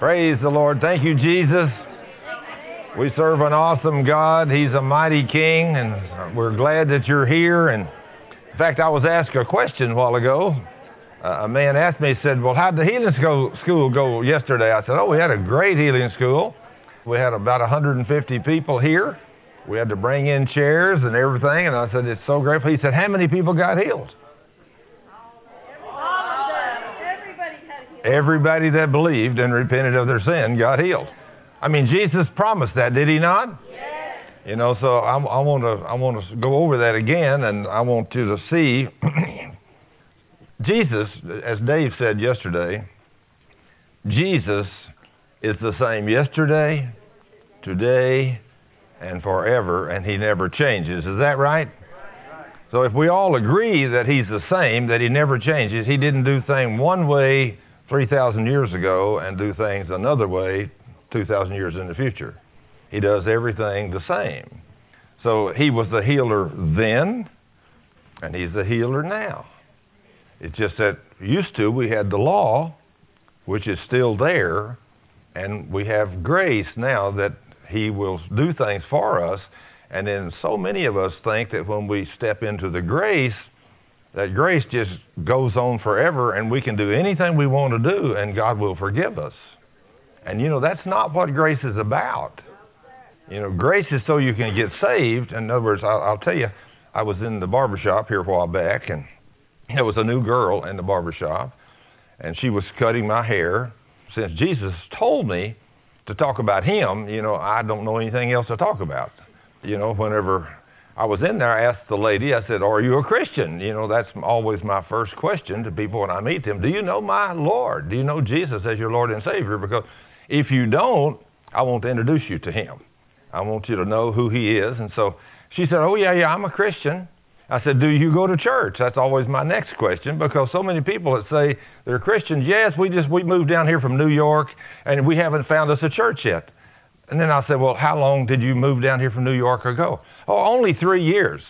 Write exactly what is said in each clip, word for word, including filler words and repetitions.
Praise the Lord. Thank you, Jesus. We serve an awesome God. He's a mighty King, and we're glad that you're here. And in fact, I was asked a question a while ago. Uh, a man asked me, he said, well, how'd the healing school, school go yesterday? I said, oh, we had a great healing school. We had about one hundred fifty people here. We had to bring in chairs and everything. And I said, it's so grateful. He said, how many people got healed? Everybody that believed and repented of their sin got healed. I mean, Jesus promised that, did he not? Yes. You know, so I, I want to I want to go over that again, and I want you to see Jesus, as Dave said yesterday, Jesus is the same yesterday, today, and forever, and he never changes. Is that right? So if we all agree that he's the same, that he never changes, he didn't do things one way three thousand years ago and do things another way two thousand years in the future. He does everything the same. So he was the healer then, and he's the healer now. It's just that used to we had the law, which is still there, and we have grace now that he will do things for us. And then so many of us think that when we step into the grace, that grace just goes on forever and we can do anything we want to do and God will forgive us. And you know, that's not what grace is about. You know, grace is so you can get saved. In other words, I'll, I'll tell you, I was in the barbershop here a while back, and there was a new girl in the barbershop, and she was cutting my hair. Since Jesus told me to talk about him, you know, I don't know anything else to talk about. You know, whenever I was in there, I asked the lady, I said, are you a Christian? You know, that's always my first question to people when I meet them. Do you know my Lord? Do you know Jesus as your Lord and Savior? Because if you don't, I want to introduce you to him. I want you to know who he is. And so she said, oh, yeah, yeah, I'm a Christian. I said, do you go to church? That's always my next question, because so many people that say they're Christians, yes, we just we moved down here from New York, and we haven't found us a church yet. And then I said, well, how long did you move down here from New York ago? Oh, only three years.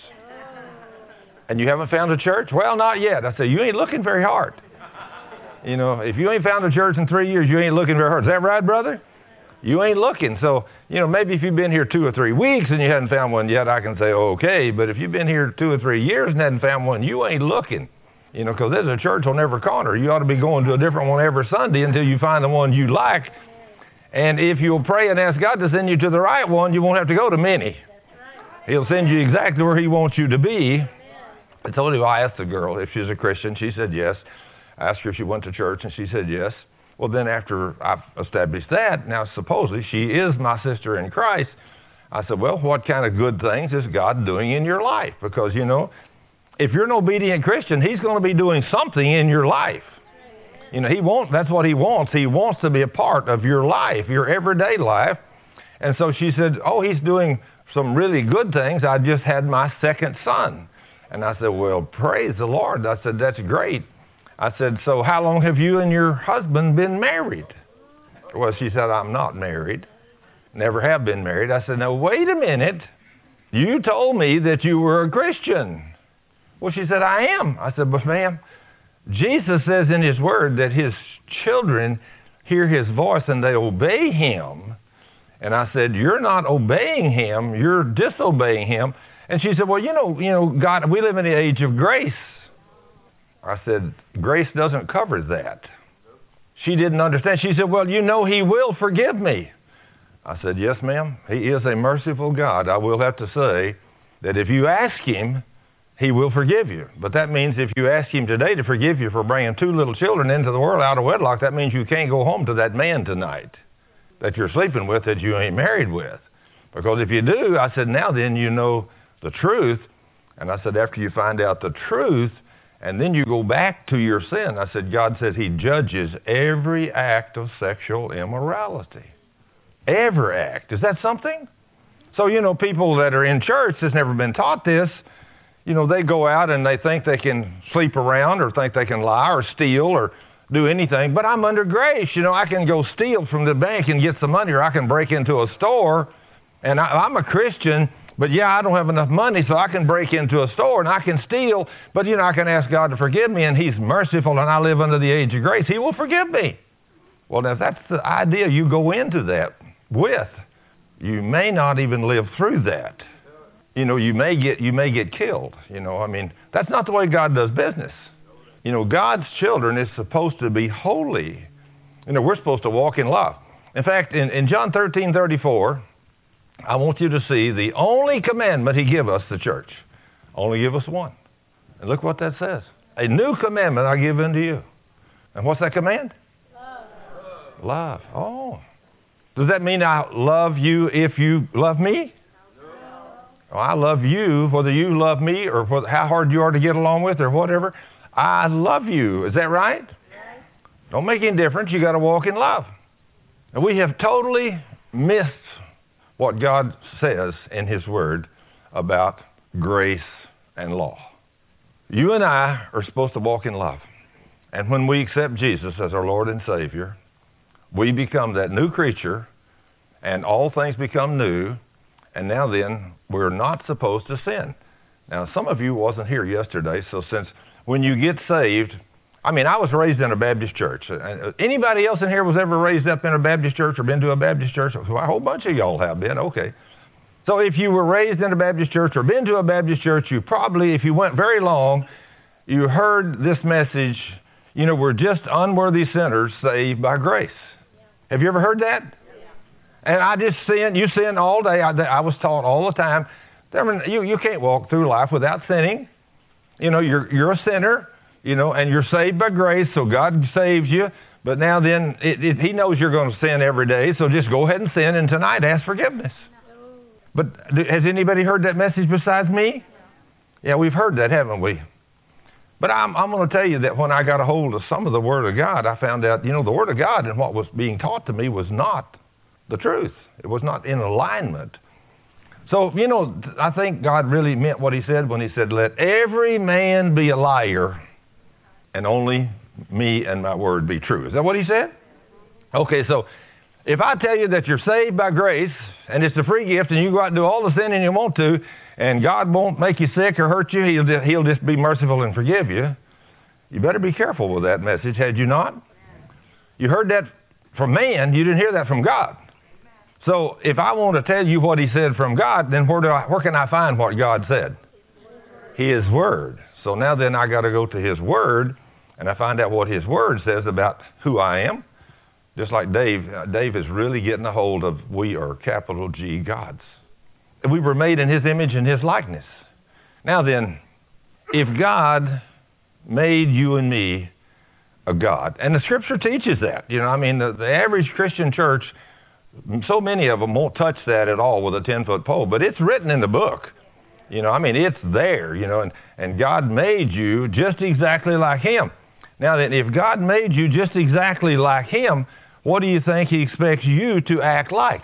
And you haven't found a church? Well, not yet. I said, you ain't looking very hard. You know, if you ain't found a church in three years, you ain't looking very hard. Is that right, brother? You ain't looking. So, you know, maybe if you've been here two or three weeks and you haven't found one yet, I can say, okay. But if you've been here two or three years and hadn't found one, you ain't looking. You know, because there's a church on every corner. You ought to be going to a different one every Sunday until you find the one you like. And if you'll pray and ask God to send you to the right one, you won't have to go to many. He'll send you exactly where he wants you to be. I told you, I asked the girl if she's a Christian. She said yes. I asked her if she went to church, and she said yes. Well, then after I've established that, now supposedly she is my sister in Christ, I said, well, what kind of good things is God doing in your life? Because, you know, if you're an obedient Christian, he's going to be doing something in your life. You know, he wants, that's what he wants. He wants to be a part of your life, your everyday life. And so she said, oh, he's doing some really good things. I just had my second son. And I said, well, praise the Lord. I said, that's great. I said, so how long have you and your husband been married? Well, she said, I'm not married. Never have been married. I said, now, wait a minute. You told me that you were a Christian. Well, she said, I am. I said, but ma'am, Jesus says in his word that his children hear his voice and they obey him. And I said, you're not obeying him, you're disobeying him. And she said, well, you know, you know, God, we live in the age of grace. I said, grace doesn't cover that. She didn't understand. She said, well, you know, he will forgive me. I said, yes, ma'am. He is a merciful God. I will have to say that if you ask him, he will forgive you. But that means if you ask him today to forgive you for bringing two little children into the world out of wedlock, that means you can't go home to that man tonight that you're sleeping with, that you ain't married with. Because if you do, I said, now then you know the truth. And I said, after you find out the truth, and then you go back to your sin, I said, God says he judges every act of sexual immorality. Every act. Is that something? So, you know, people that are in church that's never been taught this, you know, they go out and they think they can sleep around or think they can lie or steal or do anything. But I'm under grace. You know, I can go steal from the bank and get some money, or I can break into a store. And I, I'm a Christian, but yeah, I don't have enough money, so I can break into a store and I can steal. But, you know, I can ask God to forgive me, and he's merciful, and I live under the age of grace. He will forgive me. Well, now, if that's the idea you go into that with, you may not even live through that. You know, you may get you may get killed. You know, I mean, that's not the way God does business. You know, God's children is supposed to be holy. You know, we're supposed to walk in love. In fact, in, in John thirteen thirty-four, I want you to see the only commandment he give us, the church. Only give us one. And look what that says. A new commandment I give unto you. And what's that command? Love. Love. Oh. Does that mean I love you if you love me? No. I love you whether you love me or whether, how hard you are to get along with or whatever. I love you. Is that right? Yes. Don't make any difference. You got to walk in love. And we have totally missed what God says in his word about grace and law. You and I are supposed to walk in love. And when we accept Jesus as our Lord and Savior, we become that new creature, and all things become new, and now then, we're not supposed to sin. Now, some of you wasn't here yesterday, so since when you get saved, I mean, I was raised in a Baptist church. Anybody else in here was ever raised up in a Baptist church or been to a Baptist church? Well, a whole bunch of y'all have been, okay. So if you were raised in a Baptist church or been to a Baptist church, you probably, if you went very long, you heard this message, you know, we're just unworthy sinners saved by grace. Yeah. Have you ever heard that? Yeah. And I just sin, you sin all day. I, I was taught all the time, you, you can't walk through life without sinning. You know, you're, you're a sinner, you know, and you're saved by grace, so God saves you. But now then, it, it, he knows you're going to sin every day, so just go ahead and sin, and tonight ask forgiveness. No. But has anybody heard that message besides me? No. Yeah, we've heard that, haven't we? But I'm, I'm going to tell you that when I got a hold of some of the Word of God, I found out, you know, the Word of God and what was being taught to me was not the truth. It was not in alignment. So, you know, I think God really meant what he said when he said, let every man be a liar and only me and my word be true. Is that what he said? Okay, so if I tell you that you're saved by grace and it's a free gift and you go out and do all the sinning you want to and God won't make you sick or hurt you, he'll just, he'll just be merciful and forgive you, you better be careful with that message, had you not? You heard that from man, you didn't hear that from God. So if I want to tell you what he said from God, then where do I, where can I find what God said? His word. So now then I got to go to his word and I find out what his word says about who I am. Just like Dave, uh, Dave is really getting a hold of we are capital G gods. We were made in his image and his likeness. Now then, if God made you and me a God, and the scripture teaches that, you know, I mean, the, the average Christian church, so many of them won't touch that at all with a ten-foot pole, but it's written in the book. You know, I mean, it's there, you know, and, and God made you just exactly like him. Now, then, if God made you just exactly like him, what do you think he expects you to act like?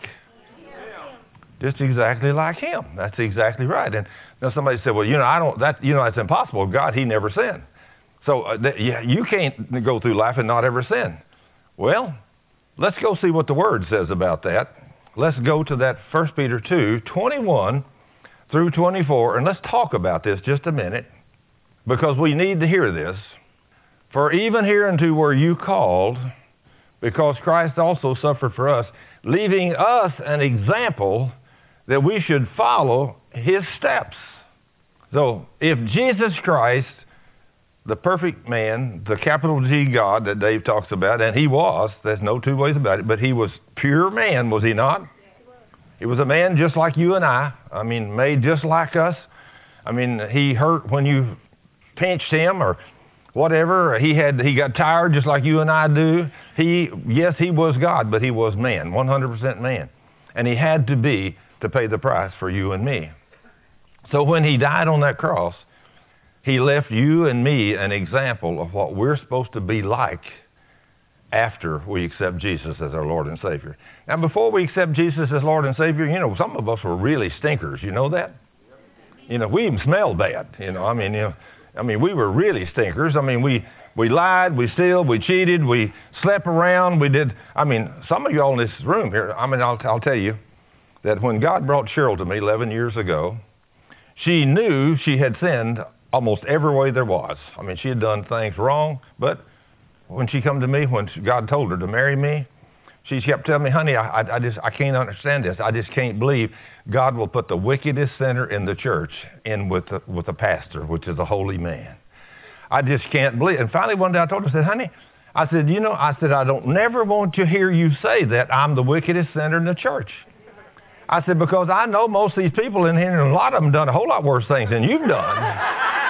Yeah. Just exactly like him. That's exactly right. And now somebody said, well, you know, I don't, that, you know, that's impossible. God, he never sinned. So uh, th- yeah, you can't go through life and not ever sin. Well, let's go see what the word says about that. Let's go to that First Peter two, twenty-one through twenty-four, and let's talk about this just a minute, because we need to hear this. For even hereunto were you called, because Christ also suffered for us, leaving us an example that we should follow his steps. So, if Jesus Christ, the perfect man, the capital G God that Dave talks about, and he was, there's no two ways about it, but he was pure man, was he not? He was a man just like you and I. I mean, made just like us. I mean, he hurt when you pinched him or whatever. He had he got tired just like you and I do. He, yes, he was God, but he was man, one hundred percent man. And he had to be to pay the price for you and me. So when he died on that cross, he left you and me an example of what we're supposed to be like after we accept Jesus as our Lord and Savior. Now, before we accept Jesus as Lord and Savior, you know, some of us were really stinkers. You know that? You know, we even smelled bad. You know, I mean, you know, I mean, we were really stinkers. I mean, we, we lied, we steal, we cheated, we slept around, we did. I mean, some of y'all in this room here, I mean, I'll, I'll tell you that when God brought Cheryl to me eleven years ago, she knew she had sinned almost every way there was. I mean, she had done things wrong, but when she come to me, when God told her to marry me, she kept telling me, honey, I, I, I just I can't understand this. I just can't believe God will put the wickedest sinner in the church in with the, with a pastor, which is a holy man. I just can't believe it. And finally one day I told her, I said, honey, I said, you know, I said, I don't never want to hear you say that I'm the wickedest sinner in the church. I said, because I know most of these people in here, and a lot of them done a whole lot worse things than you've done.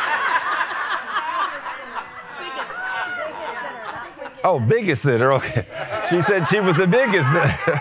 Oh, biggest sinner, okay. She said she was the biggest sinner.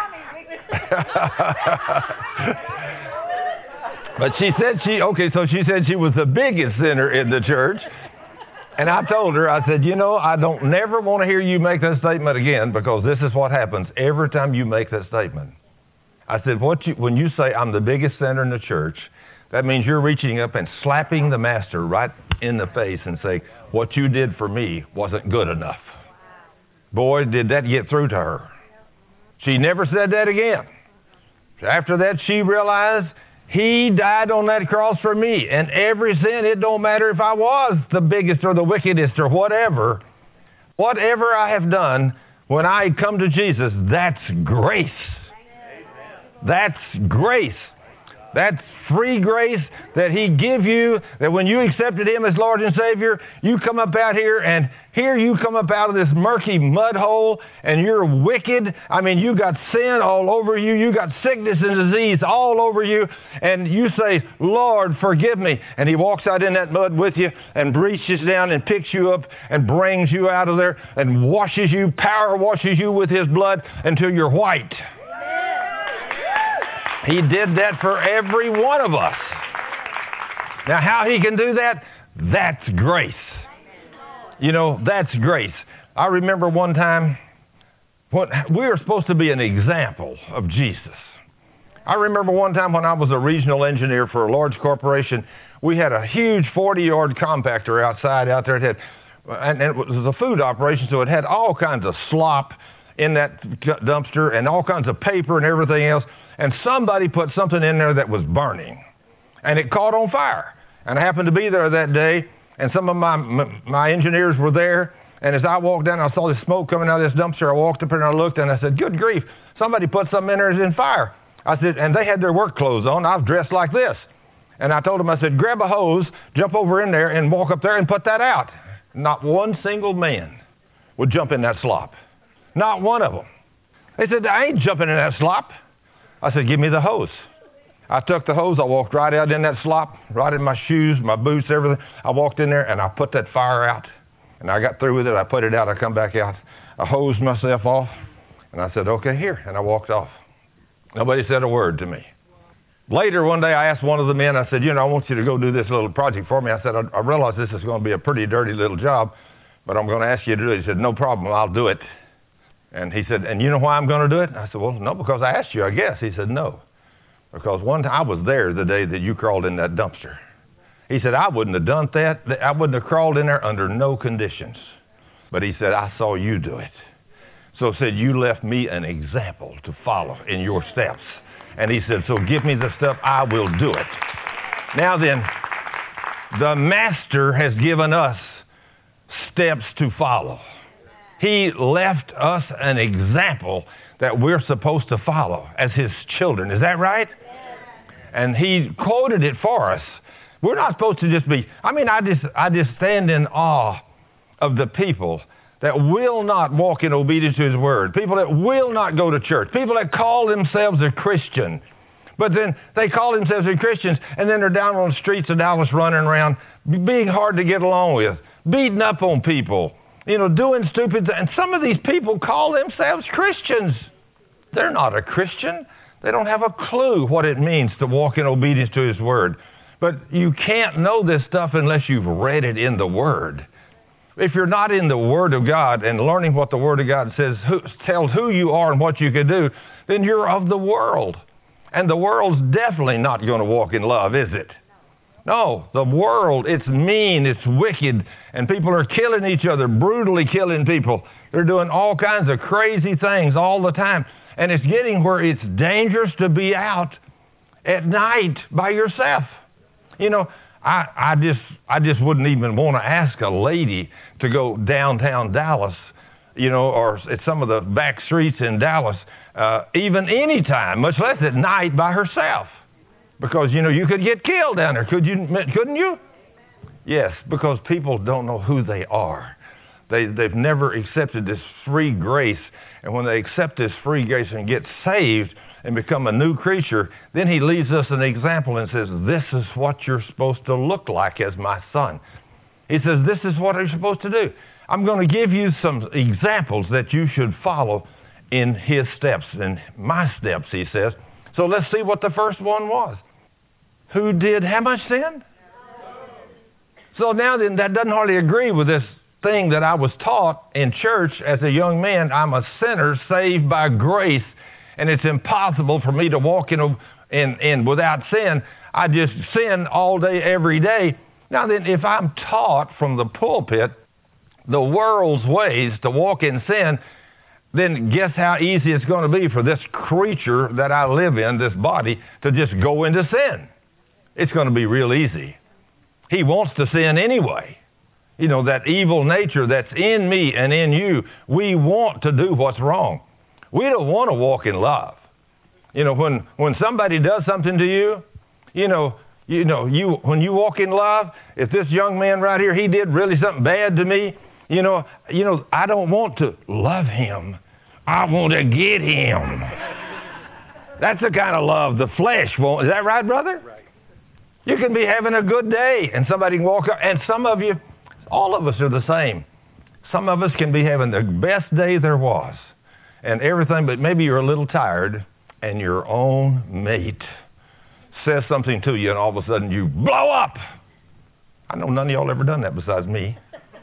But she said she, okay, so she said she was the biggest sinner in the church. And I told her, I said, you know, I don't never want to hear you make that statement again, because this is what happens every time you make that statement. I said, what you, when you say I'm the biggest sinner in the church, that means you're reaching up and slapping the master right in the face and saying, what you did for me wasn't good enough. Boy, did that get through to her. She never said that again. After that, she realized he died on that cross for me. And every sin, it don't matter if I was the biggest or the wickedest or whatever. Whatever I have done, when I come to Jesus, that's grace. That's grace. That's free grace that he give you, that when you accepted him as Lord and Savior, you come up out here, and here you come up out of this murky mud hole, and you're wicked. I mean, you got sin all over you. You got sickness and disease all over you, and you say, Lord, forgive me. And he walks out in that mud with you and reaches down and picks you up and brings you out of there and washes you, power washes you with his blood until you're white. He did that for every one of us. Now, how he can do that? That's grace. You know, that's grace. I remember one time, when we were supposed to be an example of Jesus. I remember one time when I was a regional engineer for a large corporation, we had a huge forty-yard compactor outside out there. It had, and it was a food operation, so it had all kinds of slop in that dumpster and all kinds of paper and everything else. And somebody put something in there that was burning, and it caught on fire. And I happened to be there that day, and some of my my engineers were there. And as I walked down, I saw this smoke coming out of this dumpster. I walked up there and I looked, and I said, good grief, somebody put something in there that's in fire. I said, and they had their work clothes on. I was dressed like this. And I told them, I said, grab a hose, jump over in there, and walk up there and put that out. Not one single man would jump in that slop. Not one of them. They said, I ain't jumping in that slop. I said, give me the hose. I took the hose. I walked right out in that slop, right in my shoes, my boots, everything. I walked in there, and I put that fire out. And I got through with it. I put it out. I come back out. I hosed myself off. And I said, okay, here. And I walked off. Nobody said a word to me. Later one day, I asked one of the men, I said, you know, I want you to go do this little project for me. I said, I, I realize this is going to be a pretty dirty little job, but I'm going to ask you to do it. He said, no problem. I'll do it. And he said, and you know why I'm going to do it? I said, well, no, because I asked you, I guess. He said, no, because one time I was there the day that you crawled in that dumpster. He said, I wouldn't have done that. I wouldn't have crawled in there under no conditions. But he said, I saw you do it. So he said, you left me an example to follow in your steps. And he said, so give me the stuff, I will do it. Now then, the Master has given us steps to follow. He left us an example that we're supposed to follow as his children. Is that right? Yes. And he quoted it for us. We're not supposed to just be, I mean, I just, I just stand in awe of the people that will not walk in obedience to his word, people that will not go to church, people that call themselves a Christian, but then they call themselves a Christians, and then they're down on the streets of Dallas running around, being hard to get along with, beating up on people, you know, doing stupid things. And some of these people call themselves Christians. They're not a Christian. They don't have a clue what it means to walk in obedience to his word. But you can't know this stuff unless you've read it in the Word. If you're not in the Word of God and learning what the Word of God says, who, tells who you are and what you can do, then you're of the world. And the world's definitely not going to walk in love, is it? No, the world, it's mean, it's wicked, and people are killing each other, brutally killing people. They're doing all kinds of crazy things all the time. And it's getting where it's dangerous to be out at night by yourself. You know, I, I just I just wouldn't even want to ask a lady to go downtown Dallas, you know, or at some of the back streets in Dallas, uh, even any time, much less at night by herself. Because, you know, you could get killed down there, could you, couldn't you? Yes, because people don't know who they are. They, they've never accepted this free grace. And when they accept this free grace and get saved and become a new creature, then he leaves us an example and says, this is what you're supposed to look like as my son. He says, this is what you're supposed to do. I'm going to give you some examples that you should follow in his steps, in my steps, he says. So let's see what the first one was. Who did how much sin? So now then, that doesn't hardly agree with this thing that I was taught in church as a young man. I'm a sinner saved by grace, and it's impossible for me to walk in, in, in without sin. I just sin all day, every day. Now then, if I'm taught from the pulpit the world's ways to walk in sin, then guess how easy it's going to be for this creature that I live in, this body, to just go into sin. It's going to be real easy. He wants to sin anyway. You know, that evil nature that's in me and in you, we want to do what's wrong. We don't want to walk in love. You know, when, when somebody does something to you, you know, you know, you when you walk in love, if this young man right here, he did really something bad to me, you know, you know, I don't want to love him. I want to get him. That's the kind of love the flesh won't. Is that right, brother? Right. You can be having a good day and somebody can walk up, and some of you, all of us are the same. Some of us can be having the best day there was and everything, but maybe you're a little tired and your own mate says something to you and all of a sudden you blow up. I know none of y'all ever done that besides me.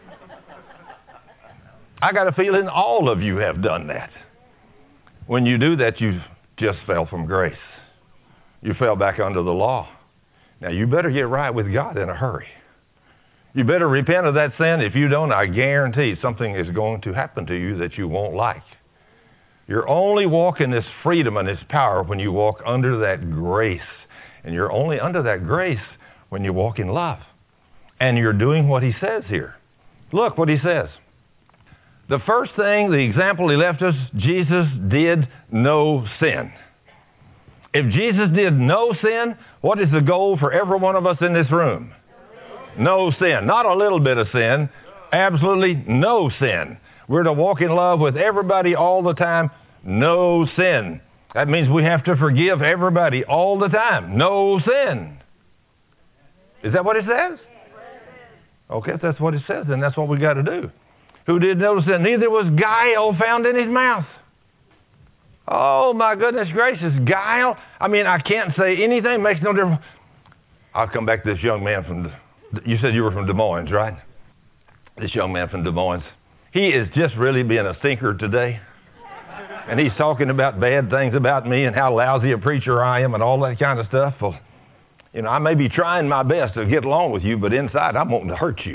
I got a feeling all of you have done that. When you do that, you just fell from grace. You fell back under the law. Now, you better get right with God in a hurry. You better repent of that sin. If you don't, I guarantee something is going to happen to you that you won't like. You're only walking this freedom and this power when you walk under that grace. And you're only under that grace when you walk in love. And you're doing what he says here. Look what he says. The first thing, the example he left us, Jesus did no sin. If Jesus did no sin, what is the goal for every one of us in this room? No sin. Not a little bit of sin. Absolutely no sin. We're to walk in love with everybody all the time. No sin. That means we have to forgive everybody all the time. No sin. Is that what it says? Okay, if that's what it says, then that's what we got to do. Who did no sin? Neither was guile found in his mouth. Oh, my goodness gracious, guile. I mean, I can't say anything. Makes no difference. I'll come back to this young man from, you said you were from Des Moines, right? This young man from Des Moines. He is just really being a stinker today. And he's talking about bad things about me and how lousy a preacher I am and all that kind of stuff. Well, you know, I may be trying my best to get along with you, but inside I'm wanting to hurt you.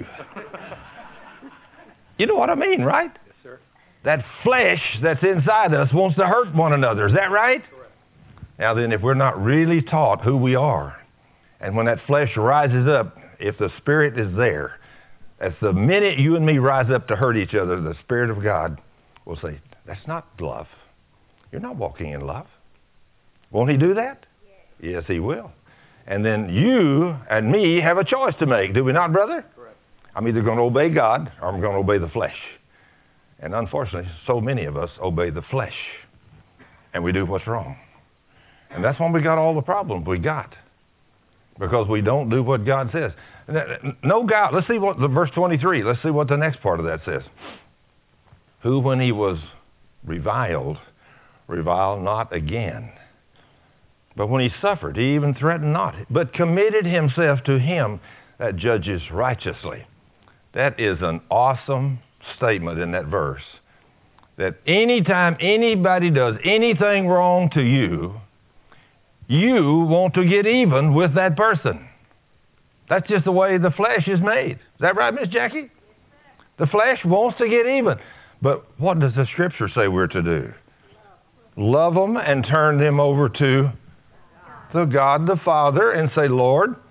You know what I mean, right? Yes, sir. That flesh that's inside us wants to hurt one another. Is that right? Correct. Now then, if we're not really taught who we are, and when that flesh rises up, if the Spirit is there, that's the minute you and me rise up to hurt each other, the Spirit of God will say, that's not love. You're not walking in love. Won't he do that? Yes, yes he will. And then you and me have a choice to make, do we not, brother? I'm either going to obey God or I'm going to obey the flesh. And unfortunately, so many of us obey the flesh. And we do what's wrong. And that's when we got all the problems we got. Because we don't do what God says. No guile. Let's see what the verse twenty-three. Let's see what the next part of that says. Who, when he was reviled, reviled not again. But when he suffered, he even threatened not, but committed himself to him that judges righteously. That is an awesome statement in that verse. That anytime anybody does anything wrong to you, you want to get even with that person. That's just the way the flesh is made. Is that right, Miss Jackie? The flesh wants to get even. But what does the Scripture say we're to do? Love them and turn them over to the God the Father and say, Lord,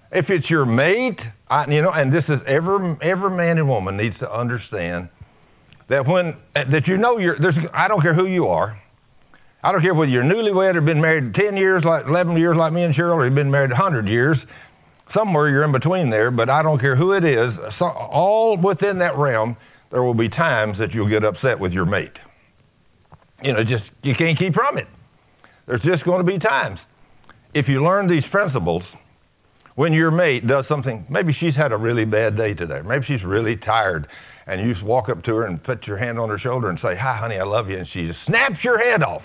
If it's your mate, I, you know, and this is every every man and woman needs to understand that when that you know you're there's I don't care who you are. I don't care whether you're newlywed or been married ten years, like eleven years, like me and Cheryl, or you've been married a hundred years. Somewhere you're in between there, but I don't care who it is. So all within that realm, there will be times that you'll get upset with your mate. You know, just you can't keep from it. There's just going to be times. If you learn these principles, when your mate does something, maybe she's had a really bad day today. Maybe she's really tired, and you just walk up to her and put your hand on her shoulder and say, "Hi, honey, I love you," and she just snaps your head off.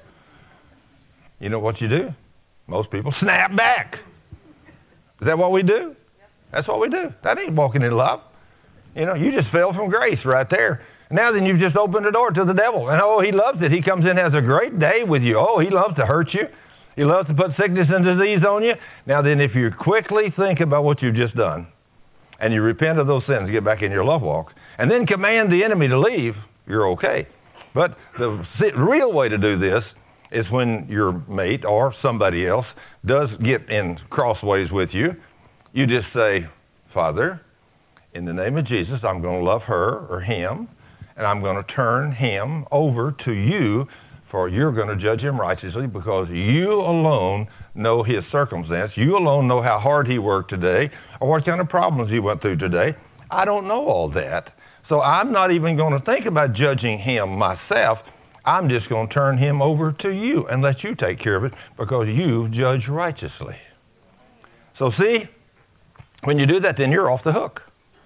You know what you do? Most people snap back. Is that what we do? That's what we do. That ain't walking in love. You know, you just fell from grace right there. Now then you've just opened the door to the devil. And oh, he loves it. He comes in, has a great day with you. Oh, he loves to hurt you. He loves to put sickness and disease on you. Now then, if you quickly think about what you've just done, and you repent of those sins, get back in your love walk, and then command the enemy to leave, you're okay. But the real way to do this is when your mate or somebody else does get in crossways with you, you just say, "Father, in the name of Jesus, I'm going to love her or him, and I'm going to turn him over to you, for you're going to judge him righteously because you alone know his circumstance. You alone know how hard he worked today or what kind of problems he went through today. I don't know all that. So I'm not even going to think about judging him myself. I'm just going to turn him over to you and let you take care of it because you judge righteously." So see, when you do that, then you're off the hook.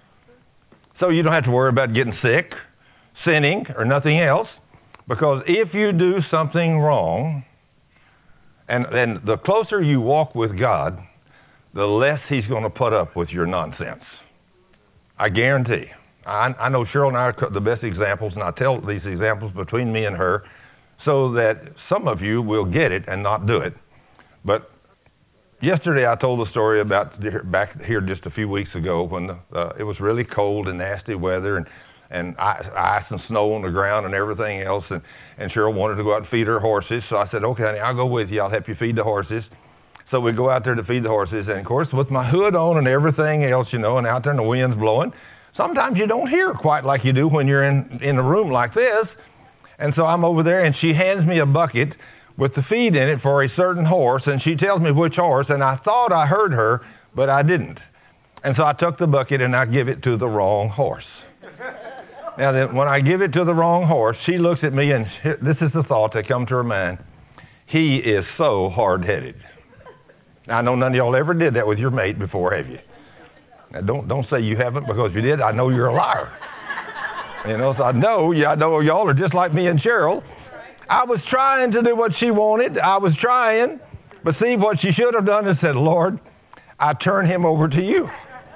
So you don't have to worry about getting sick, sinning, or nothing else. Because if you do something wrong, and, and the closer you walk with God, the less he's going to put up with your nonsense. I guarantee. I, I know Cheryl and I are the best examples, and I tell these examples between me and her so that some of you will get it and not do it. But yesterday I told the story about back here just a few weeks ago when the, uh, it was really cold and nasty weather, and and ice and snow on the ground and everything else, and, and Cheryl wanted to go out and feed her horses, so I said, "Okay, honey, I'll go with you. I'll help you feed the horses." So we go out there to feed the horses, and of course, with my hood on and everything else, you know, and out there and the wind's blowing, sometimes you don't hear quite like you do when you're in, in a room like this. And so I'm over there, and she hands me a bucket with the feed in it for a certain horse, and she tells me which horse, and I thought I heard her, but I didn't. And so I took the bucket, and I give it to the wrong horse. Now, then, when I give it to the wrong horse, she looks at me, and this is the thought that comes to her mind. He is so hard-headed. Now, I know none of y'all ever did that with your mate before, have you? Now, don't don't say you haven't, because if you did, I know you're a liar. You know, so I know, yeah, I know y'all are just like me and Cheryl. I was trying to do what she wanted. I was trying. But see, what she should have done is said, "Lord, I turn him over to you."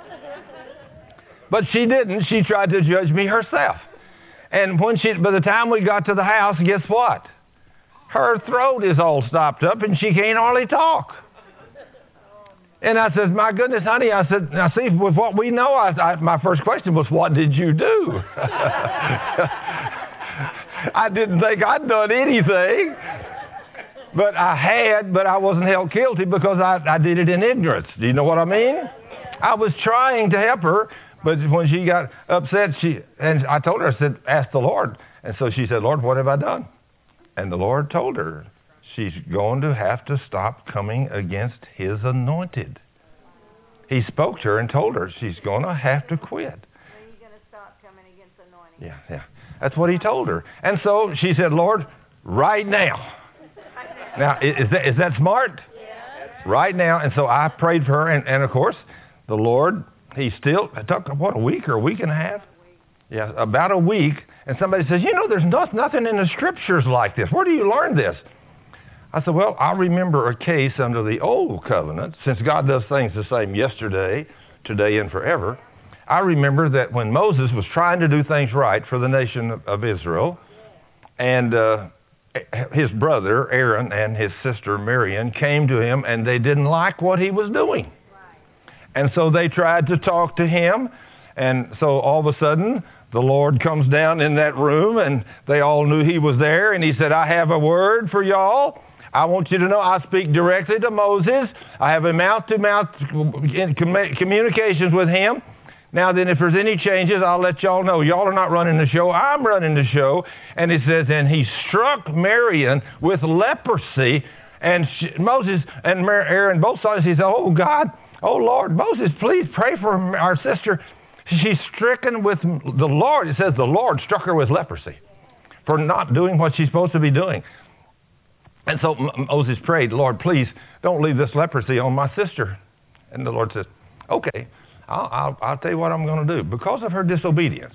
But she didn't. She tried to judge me herself. And when she, by the time we got to the house, guess what? Her throat is all stopped up and she can't hardly talk. And I said, "My goodness, honey," I said, "now see, with what we know," I, I, my first question was, "What did you do?" I didn't think I'd done anything. But I had, but I wasn't held guilty because I, I did it in ignorance. Do you know what I mean? I was trying to help her. But when she got upset, she and I told her, I said, "Ask the Lord." And so she said, "Lord, what have I done?" And the Lord told her, she's going to have to stop coming against his anointed. He spoke to her and told her she's going to have to quit. When are you going to stop coming against anointing? Yeah, yeah. That's what he told her. And so she said, "Lord, right now." Now, is that, is that smart? Yes. Right now. And so I prayed for her. And, and of course, the Lord... He still, it took, what, a week or a week and a half? Yeah, about a week. And somebody says, "You know, there's not, nothing in the scriptures like this. Where do you learn this?" I said, "Well, I remember a case under the old covenant, since God does things the same yesterday, today, and forever. I remember that when Moses was trying to do things right for the nation of, of Israel, and uh, his brother Aaron and his sister Miriam came to him, and they didn't like what he was doing. And so they tried to talk to him, and so all of a sudden, the Lord comes down in that room, and they all knew he was there, and he said, "I have a word for y'all. I want you to know I speak directly to Moses. I have a mouth-to-mouth communications with him. Now then, if there's any changes, I'll let y'all know. Y'all are not running the show. I'm running the show. And it says, and he struck Miriam with leprosy. And she, Moses and Aaron both saw this. He said, oh, God, oh, Lord, Moses, please pray for our sister. She's stricken with the Lord. It says the Lord struck her with leprosy for not doing what she's supposed to be doing. And so Moses prayed, Lord, please don't leave this leprosy on my sister. And the Lord says, okay, I'll, I'll, I'll tell you what I'm going to do. Because of her disobedience,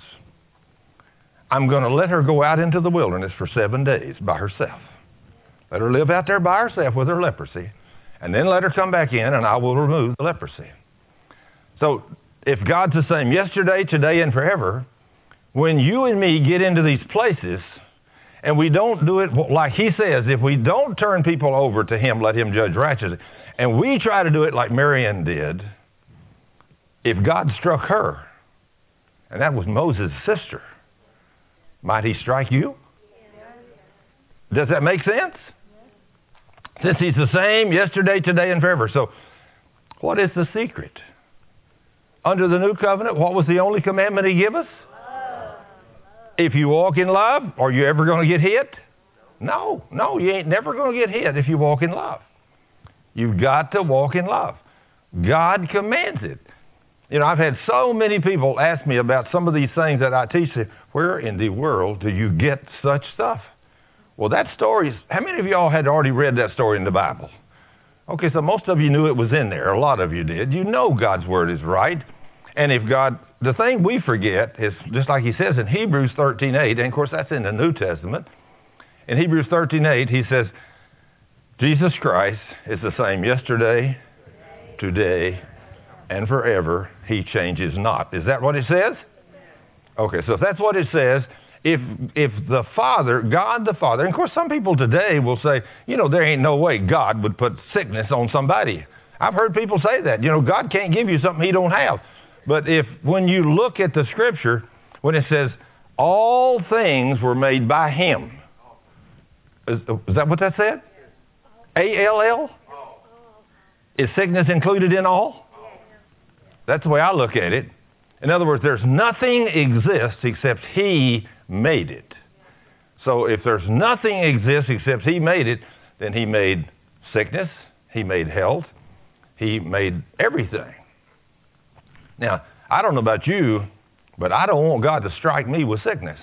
I'm going to let her go out into the wilderness for seven days by herself. Let her live out there by herself with her leprosy. And then let her come back in and I will remove the leprosy. So if God's the same yesterday, today, and forever, when you and me get into these places and we don't do it like he says, if we don't turn people over to him, let him judge righteously, and we try to do it like Miriam did, if God struck her, and that was Moses' sister, might he strike you? Does that make sense? Since he's the same yesterday, today, and forever. So what is the secret? Under the new covenant, what was the only commandment he gave us? Love. If you walk in love, are you ever going to get hit? No, no, you ain't never going to get hit if you walk in love. You've got to walk in love. God commands it. You know, I've had so many people ask me about some of these things that I teach. Where in the world do you get such stuff? Well, that story is, how many of y'all had already read that story in the Bible? Okay, so most of you knew it was in there. A lot of you did. You know God's word is right. And if God, the thing we forget is, just like he says in Hebrews thirteen eight, and of course that's in the New Testament. In Hebrews thirteen eight, he says, Jesus Christ is the same yesterday, today, and forever. He changes not. Is that what it says? Okay, so if that's what it says, if if the Father, God the Father, and of course some people today will say, you know, there ain't no way God would put sickness on somebody. I've heard people say that. You know, God can't give you something he don't have. But if, when you look at the scripture, when it says, all things were made by him. Is, is that what that said? A L L? Is sickness included in all? That's the way I look at it. In other words, there's nothing exists except he made it. So if there's nothing exists except he made it, then he made sickness, he made health, he made everything. Now, I don't know about you, but I don't want God to strike me with sickness.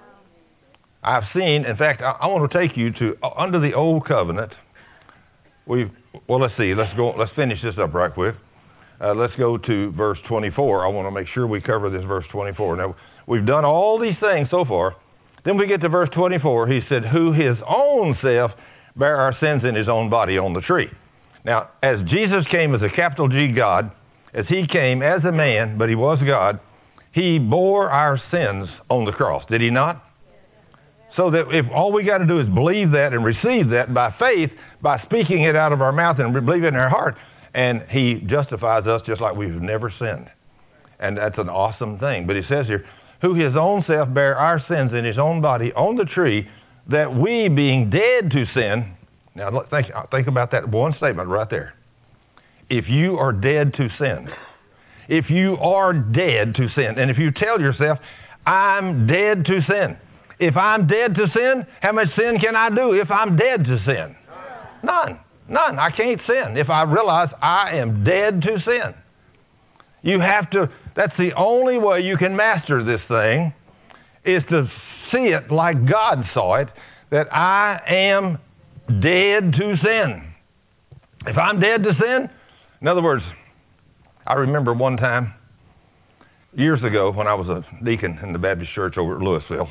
I've seen, in fact, I, I want to take you to, uh, under the old covenant, we've, well, let's see, let's go, let's finish this up right quick. Uh, let's go to verse twenty-four. I want to make sure we cover this verse twenty-four. Now, we've done all these things so far. Then we get to verse twenty-four. He said, who his own self bare our sins in his own body on the tree. Now, as Jesus came as a capital G God, as he came as a man, but he was God, he bore our sins on the cross. Did he not? So that if all we got to do is believe that and receive that by faith, by speaking it out of our mouth and believe it in our heart, and he justifies us just like we've never sinned. And that's an awesome thing. But he says here, who his own self bare our sins in his own body on the tree, that we being dead to sin. Now think, think about that one statement right there. If you are dead to sin, if you are dead to sin, and if you tell yourself, I'm dead to sin. If I'm dead to sin, how much sin can I do if I'm dead to sin? None. None. I can't sin if I realize I am dead to sin. You have to, that's the only way you can master this thing, is to see it like God saw it, that I am dead to sin. If I'm dead to sin, in other words, I remember one time, years ago, when I was a deacon in the Baptist church over at Louisville,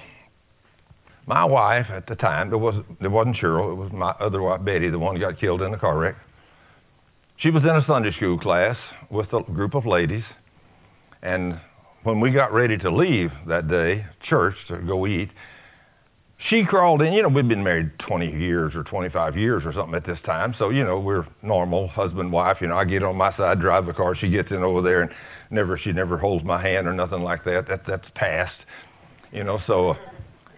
my wife at the time, there wasn't, there wasn't Cheryl, it was my other wife, Betty, the one who got killed in a car wreck. She was in a Sunday school class with a group of ladies, and when we got ready to leave that day, church, to go eat, she crawled in. You know, we'd been married twenty years or twenty-five years or something at this time, so, you know, we're normal husband, wife. You know, I get on my side, drive the car, she gets in over there, and never, she never holds my hand or nothing like that. That that's past, you know, so...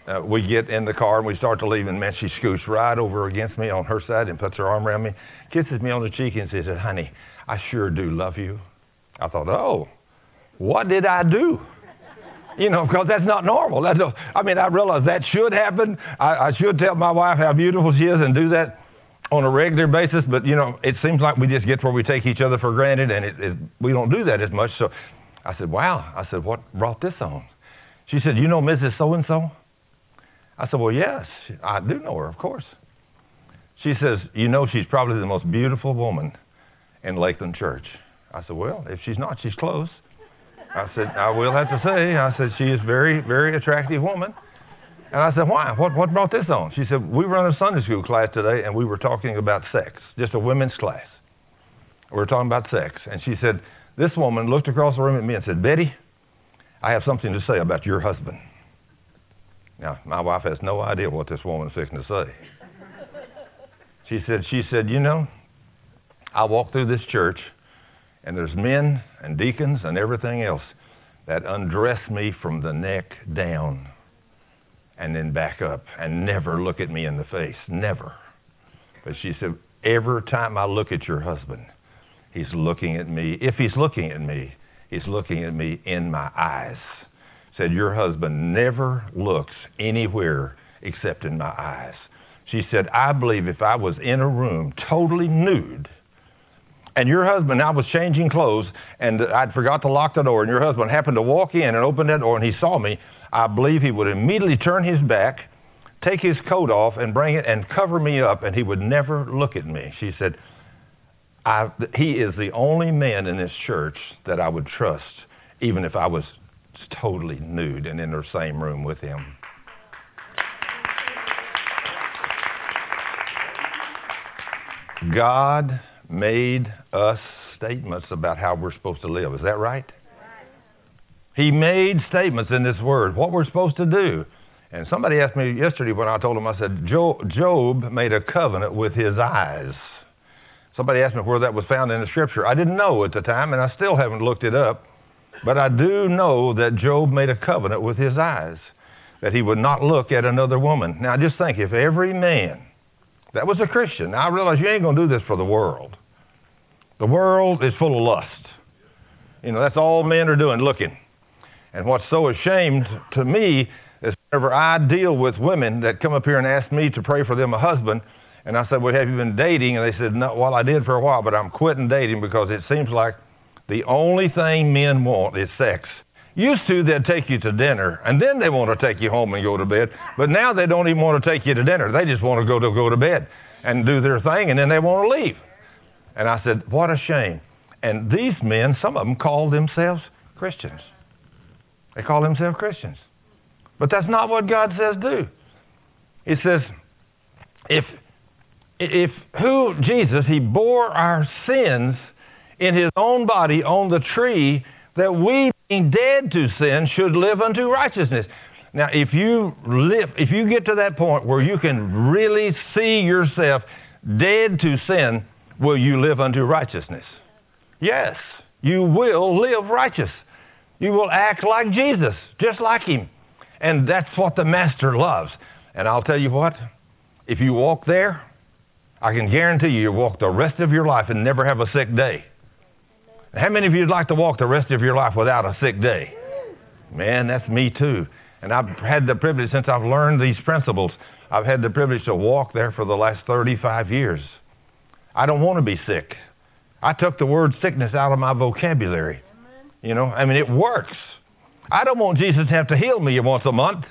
uh, we get in the car and we start to leave, and man, she scoots right over against me on her side and puts her arm around me, kisses me on the cheek and says, honey, I sure do love you. I thought, oh, what did I do? You know, because that's not normal. That's a, I mean, I realize that should happen. I, I should tell my wife how beautiful she is and do that on a regular basis. But, you know, it seems like we just get where we take each other for granted, and it, it, we don't do that as much. So I said, wow. I said, what brought this on? She said, you know Missus So-and-so? I said, well, yes, I do know her, of course. She says, you know, she's probably the most beautiful woman in Lakeland Church. I said, well, if she's not, she's close. I said, I will have to say, I said, she is a very, very attractive woman. And I said, why? What, what brought this on? She said, we run a Sunday school class today, and we were talking about sex, just a women's class. We were talking about sex. And she said, this woman looked across the room at me and said, Betty, I have something to say about your husband. Now, my wife has no idea what this woman's fixing to say. She said, she said, you know, I walk through this church, and there's men and deacons and everything else that undress me from the neck down and then back up and never look at me in the face, never. But she said, every time I look at your husband, he's looking at me. If he's looking at me, he's looking at me in my eyes. Said, your husband never looks anywhere except in my eyes. She said, I believe if I was in a room totally nude, and your husband, I was changing clothes, and I'd forgot to lock the door, and your husband happened to walk in and open that door, and he saw me, I believe he would immediately turn his back, take his coat off, and bring it and cover me up, and he would never look at me. She said, I, he is the only man in this church that I would trust, even if I was totally nude and in the same room with him. God made us statements about how we're supposed to live. Is that right? He made statements in this word, what we're supposed to do. And somebody asked me yesterday when I told him, I said, Job made a covenant with his eyes. Somebody asked me where that was found in the scripture. I didn't know at the time, and I still haven't looked it up. But I do know that Job made a covenant with his eyes, that he would not look at another woman. Now, just think, if every man that was a Christian, now I realize you ain't going to do this for the world. The world is full of lust. You know, that's all men are doing, looking. And what's so ashamed to me is whenever I deal with women that come up here and ask me to pray for them a husband, and I said, well, have you been dating? And they said, no, well, I did for a while, but I'm quitting dating because it seems like the only thing men want is sex. Used to, they'd take you to dinner, and then they want to take you home and go to bed. But now they don't even want to take you to dinner. They just want to go to go to bed and do their thing, and then they want to leave. And I said, what a shame. And these men, some of them call themselves Christians. They call themselves Christians. But that's not what God says do. He says, if, if who, Jesus, he bore our sins in his own body on the tree, that we, being dead to sin, should live unto righteousness. Now, if you live, if you get to that point where you can really see yourself dead to sin, will you live unto righteousness? Yes, you will live righteous. You will act like Jesus, just like him. And that's what the Master loves. And I'll tell you what, if you walk there, I can guarantee you you'll walk the rest of your life and never have a sick day. How many of you would like to walk the rest of your life without a sick day? Man, that's me too. And I've had the privilege, since I've learned these principles, I've had the privilege to walk there for the last thirty-five years. I don't want to be sick. I took the word sickness out of my vocabulary. You know, I mean, it works. I don't want Jesus to have to heal me once a month.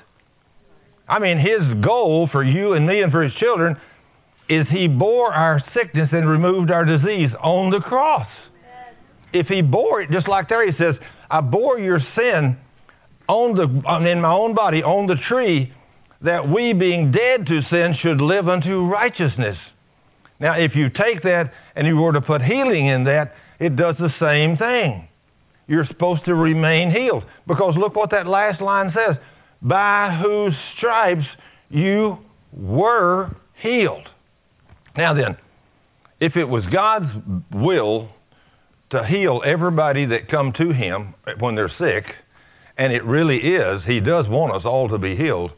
I mean, his goal for you and me and for his children is he bore our sickness and removed our disease on the cross. If he bore it, just like there he says, I bore your sin on the, in my own body on the tree, that we being dead to sin should live unto righteousness. Now, if you take that and you were to put healing in that, it does the same thing. You're supposed to remain healed. Because look what that last line says. By whose stripes you were healed. Now then, if it was God's will to heal everybody that come to him when they're sick, and it really is, he does want us all to be healed,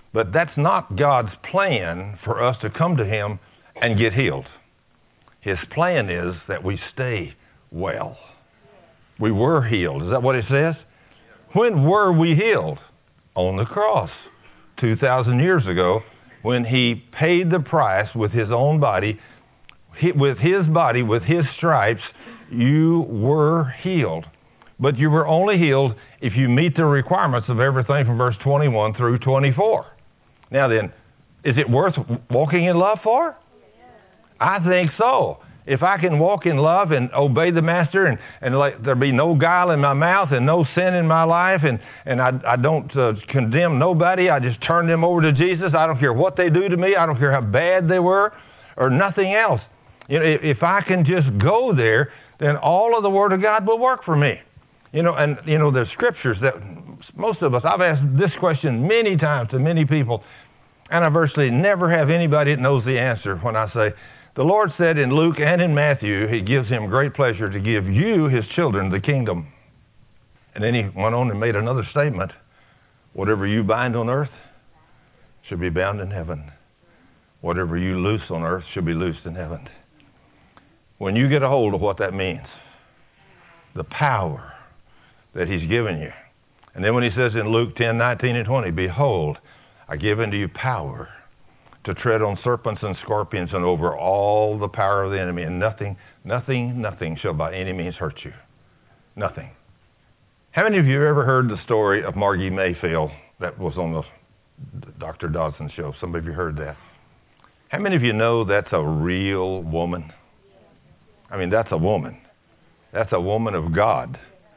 But that's not God's plan for us to come to him and get healed. His plan is that we stay well. We were healed. Is that what it says? When were we healed? On the cross, two thousand years ago, when he paid the price with his own body. He, with his body, with his stripes, you were healed. But you were only healed if you meet the requirements of everything from verse twenty-one through twenty-four. Now then, is it worth walking in love for? I think so. If I can walk in love and obey the Master and, and let there be no guile in my mouth and no sin in my life, and, and I, I don't uh, condemn nobody, I just turn them over to Jesus. I don't care what they do to me. I don't care how bad they were or nothing else. You know, if, if I can just go there, then all of the Word of God will work for me. You know, and, you know, there's scriptures that most of us, I've asked this question many times to many people, and I virtually never have anybody that knows the answer when I say, the Lord said in Luke and in Matthew, he gives him great pleasure to give you, his children, the kingdom. And then he went on and made another statement. Whatever you bind on earth shall be bound in heaven. Whatever you loose on earth shall be loosed in heaven. When you get a hold of what that means, the power that he's given you. And then when he says in Luke ten, nineteen, and twenty, behold, I give unto you power to tread on serpents and scorpions and over all the power of the enemy, and nothing, nothing, nothing shall by any means hurt you. Nothing. How many of you ever heard the story of Margie Mayfield that was on the Doctor Dodson show? Some of you heard that. How many of you know that's a real woman? I mean, that's a woman. That's a woman of God.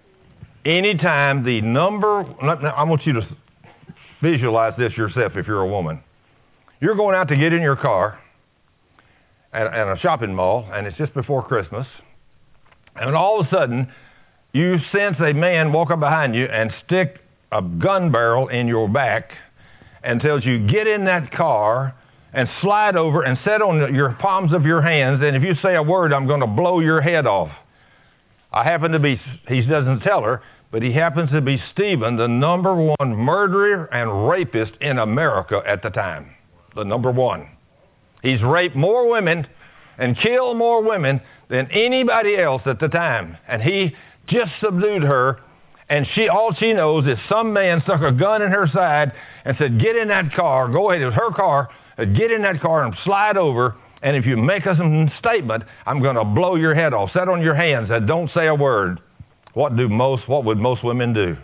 Anytime the number, I want you to visualize this yourself if you're a woman. You're going out to get in your car at, at a shopping mall, and it's just before Christmas, and all of a sudden, you sense a man walk up behind you and stick a gun barrel in your back and tells you, get in that car and slide over and sit on your palms of your hands, and if you say a word, I'm going to blow your head off. I happen to be, he doesn't tell her, but he happens to be Stephen, the number one murderer and rapist in America at the time. The number one. He's raped more women and killed more women than anybody else at the time. And he just subdued her, and she all she knows is some man stuck a gun in her side and said, get in that car, go ahead, it was her car, get in that car and slide over, and if you make a statement, I'm going to blow your head off. Sit on your hands and don't say a word. What do most, what would most women do?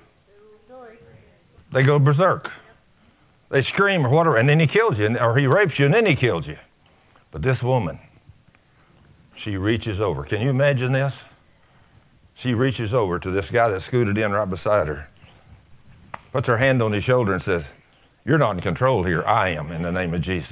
They go berserk. They scream or whatever, and then he kills you, or he rapes you, and then he kills you. But this woman, she reaches over. Can you imagine this? She reaches over to this guy that scooted in right beside her, puts her hand on his shoulder and says, you're not in control here. I am, in the name of Jesus.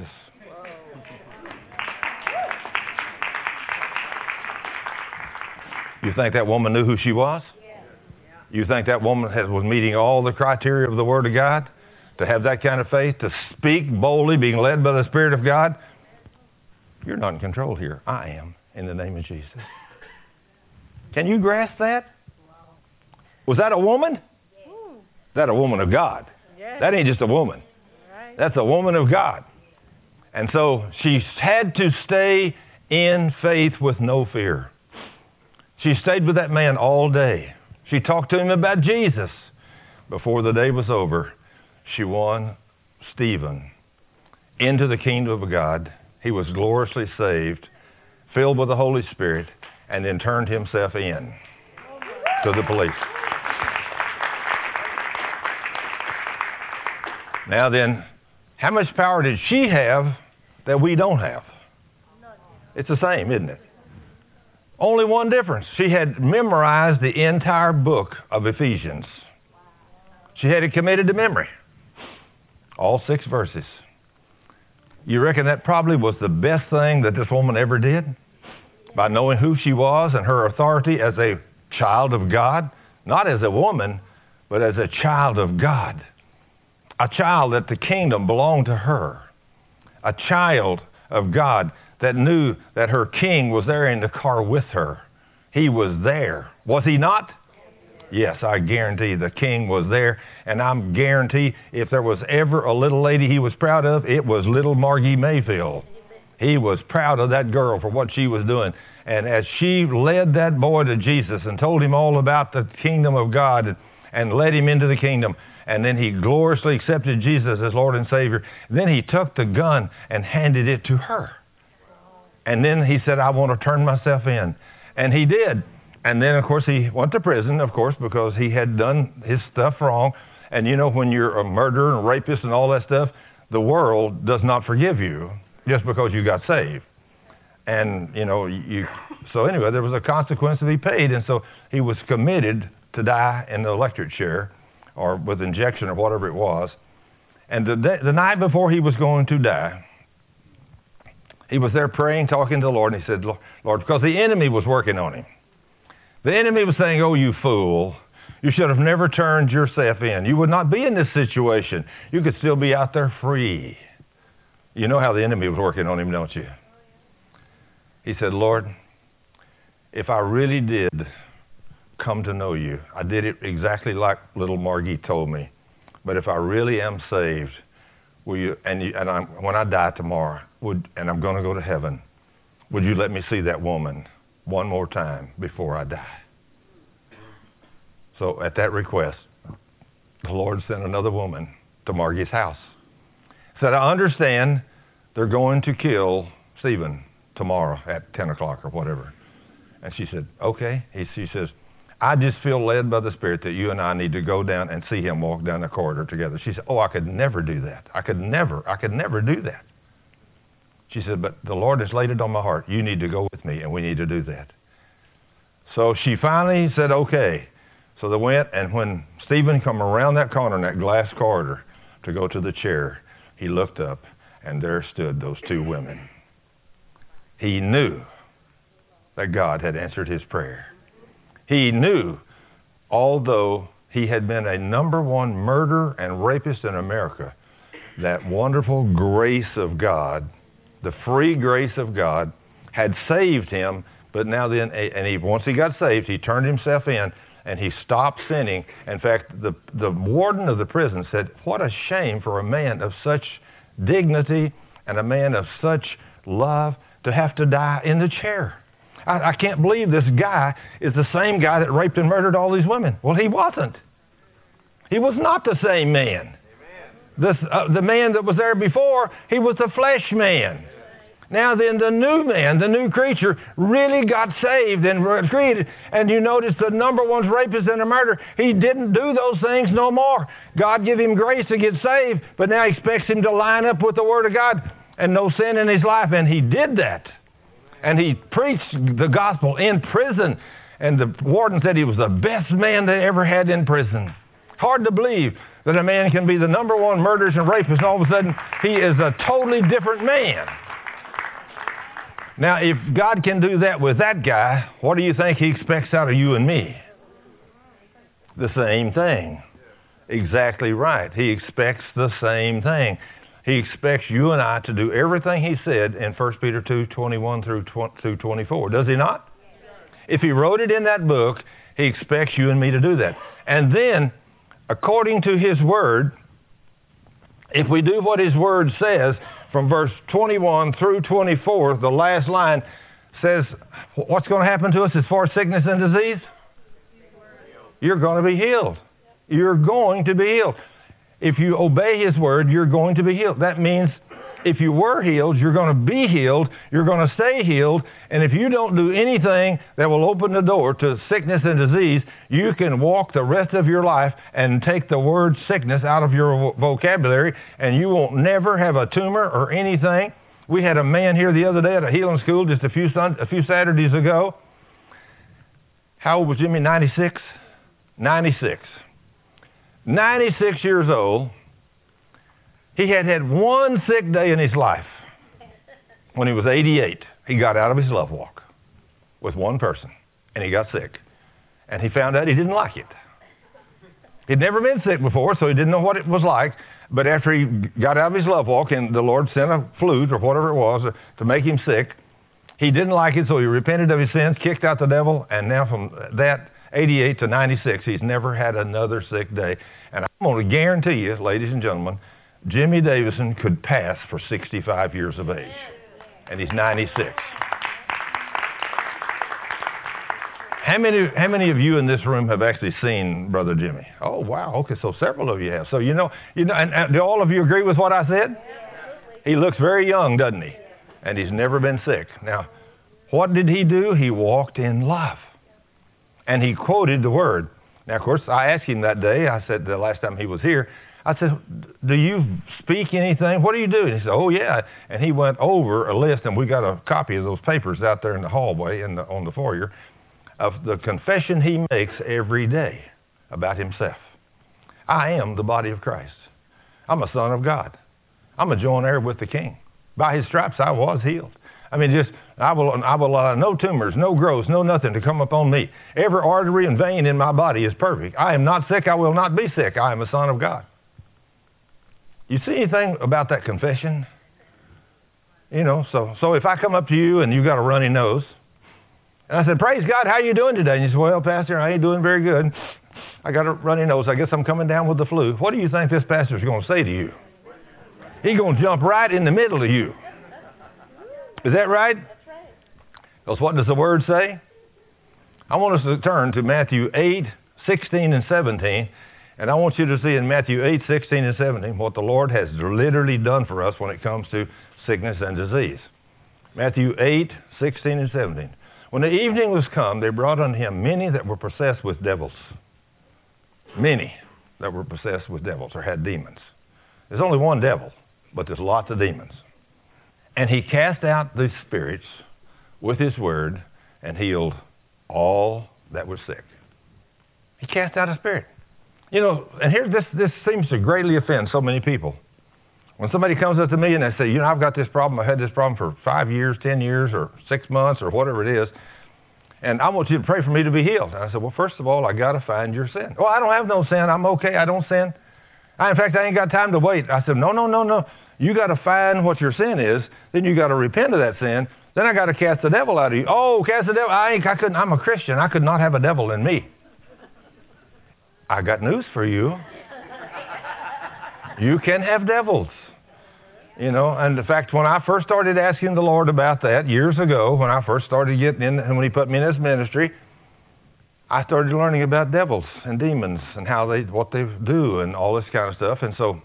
You think that woman knew who she was? You think that woman has, was meeting all the criteria of the Word of God? To have that kind of faith, to speak boldly, being led by the Spirit of God? You're not in control here. I am, in the name of Jesus. Can you grasp that? Was that a woman? Yes. That a woman of God. Yes. That ain't just a woman. Right. That's a woman of God. And so she had to stay in faith with no fear. She stayed with that man all day. She talked to him about Jesus. Before the day was over, she won Stephen into the kingdom of God. He was gloriously saved, filled with the Holy Spirit, and then turned himself in to the police. Now then, how much power did she have that we don't have? It's the same, isn't it? Only one difference. She had memorized the entire book of Ephesians. She had it committed to memory. All six verses. You reckon that probably was the best thing that this woman ever did? By knowing who she was and her authority as a child of God? Not as a woman, but as a child of God. A child that the kingdom belonged to her. A child of God that knew that her king was there in the car with her. He was there. Was he not? Yes, I guarantee the king was there, and I'm guarantee if there was ever a little lady he was proud of, it was little Margie Mayfield. He was proud of that girl for what she was doing. And as she led that boy to Jesus and told him all about the kingdom of God and, and led him into the kingdom, and then he gloriously accepted Jesus as Lord and Savior, then he took the gun and handed it to her. And then he said, I want to turn myself in. And he did. And then, of course, he went to prison, of course, because he had done his stuff wrong. And you know, when you're a murderer and rapist and all that stuff, the world does not forgive you just because you got saved. And, you know, you, so anyway, there was a consequence that he paid. And so he was committed to die in the electric chair or with injection or whatever it was. And the, day, the night before he was going to die, he was there praying, talking to the Lord. And he said, Lord, because the enemy was working on him. The enemy was saying, oh, you fool. You should have never turned yourself in. You would not be in this situation. You could still be out there free. You know how the enemy was working on him, don't you? He said, Lord, if I really did come to know you, I did it exactly like little Margie told me. But if I really am saved, will you, and, you, and I'm, when I die tomorrow, would, and I'm going to go to heaven, would you let me see that woman one more time before I die? So at that request, the Lord sent another woman to Margie's house. Said, I understand they're going to kill Stephen tomorrow at ten o'clock or whatever. And she said, okay. He, she says, I just feel led by the Spirit that you and I need to go down and see him walk down the corridor together. She said, oh, I could never do that. I could never, I could never do that. She said, but the Lord has laid it on my heart. You need to go with me, and we need to do that. So she finally said, okay. So they went, and when Stephen come around that corner in that glass corridor to go to the chair, he looked up, and there stood those two women. He knew that God had answered his prayer. He knew, although he had been a number one murderer and rapist in America, that wonderful grace of God, the free grace of God, had saved him. But now then, and he, once he got saved, he turned himself in and he stopped sinning. In fact, the, the warden of the prison said, what a shame for a man of such dignity and a man of such love to have to die in the chair. I, I can't believe this guy is the same guy that raped and murdered all these women. Well, he wasn't. He was not the same man. This, uh, the man that was there before, he was the flesh man. Now then, the new man, the new creature, really got saved and created. And you notice the number one rapist and a murderer, he didn't do those things no more. God gave him grace to get saved, but now he expects him to line up with the Word of God and no sin in his life. And he did that. And he preached the gospel in prison. And the warden said he was the best man they ever had in prison. Hard to believe that a man can be the number one murderers and rapists, and all of a sudden he is a totally different man. Now, if God can do that with that guy, what do you think he expects out of you and me? The same thing. Exactly right. He expects the same thing. He expects you and I to do everything he said in First Peter two, twenty-one through twenty-four. Does he not? If he wrote it in that book, he expects you and me to do that. And then, according to his word, if we do what his word says, from verse twenty-one through twenty-four, the last line says, what's going to happen to us as far as sickness and disease? You're going to be healed. You're going to be healed. If you obey his word, you're going to be healed. That means if you were healed, you're going to be healed. You're going to stay healed. And if you don't do anything that will open the door to sickness and disease, you can walk the rest of your life and take the word sickness out of your vocabulary, and you won't never have a tumor or anything. We had a man here the other day at a healing school just a few, sun, a few Saturdays ago. How old was Jimmy? ninety-six? ninety-six. ninety-six years old. He had had one sick day in his life. When he was eighty-eight, he got out of his love walk with one person, and he got sick. And he found out he didn't like it. He'd never been sick before, so he didn't know what it was like. But after he got out of his love walk, and the Lord sent a flute or whatever it was to make him sick, he didn't like it, so he repented of his sins, kicked out the devil, and now from that, eighty-eight to ninety-six, he's never had another sick day. And I'm going to guarantee you, ladies and gentlemen, Jimmy Davison could pass for sixty-five years of age. And he's ninety-six. How many, how many of you in this room have actually seen Brother Jimmy? Oh, wow. Okay, so several of you have. So, you know, you know, and, and do all of you agree with what I said? He looks very young, doesn't he? And he's never been sick. Now, what did he do? He walked in love. And he quoted the word. Now, of course, I asked him that day, I said the last time he was here, I said, do you speak anything? What do you do? And he said, oh, yeah. And he went over a list, and we got a copy of those papers out there in the hallway in the, on the foyer, of the confession he makes every day about himself. I am the body of Christ. I'm a son of God. I'm a joint heir with the King. By his stripes I was healed. I mean, just, I will, I will allow no tumors, no growths, no nothing to come upon me. Every artery and vein in my body is perfect. I am not sick. I will not be sick. I am a son of God. You see anything about that confession? You know, so, so if I come up to you and you got a runny nose, and I said, praise God, how you doing today? And you said, well, Pastor, I ain't doing very good. I got a runny nose. I guess I'm coming down with the flu. What do you think this pastor's going to say to you? He's going to jump right in the middle of you. Is that right? Because what does the word say? I want us to turn to Matthew eight, sixteen, and seventeen. And I want you to see in Matthew eight, sixteen, and seventeen what the Lord has literally done for us when it comes to sickness and disease. Matthew eight, sixteen, and seventeen. When the evening was come, they brought unto him many that were possessed with devils. Many that were possessed with devils or had demons. There's only one devil, but there's lots of demons. And he cast out the spirits with his word and healed all that were sick. He cast out a spirit. You know, and here this, this seems to greatly offend so many people. When somebody comes up to me and they say, you know, I've got this problem, I've had this problem for five years, ten years, or six months, or whatever it is, and I want you to pray for me to be healed. And I said, well, first of all, I got to find your sin. Oh, I don't have no sin. I'm okay. I don't sin. I, in fact, I ain't got time to wait. I said, no, no, no, no. You got to find what your sin is. Then you got to repent of that sin. Then I got to cast the devil out of you. Oh, cast the devil. I ain't, I couldn't, I'm a Christian. I could not have a devil in me. I got news for you. You can have devils. You know, and in fact, when I first started asking the Lord about that years ago, when I first started getting in, and when he put me in this ministry, I started learning about devils and demons and how they, what they do and all this kind of stuff. And so,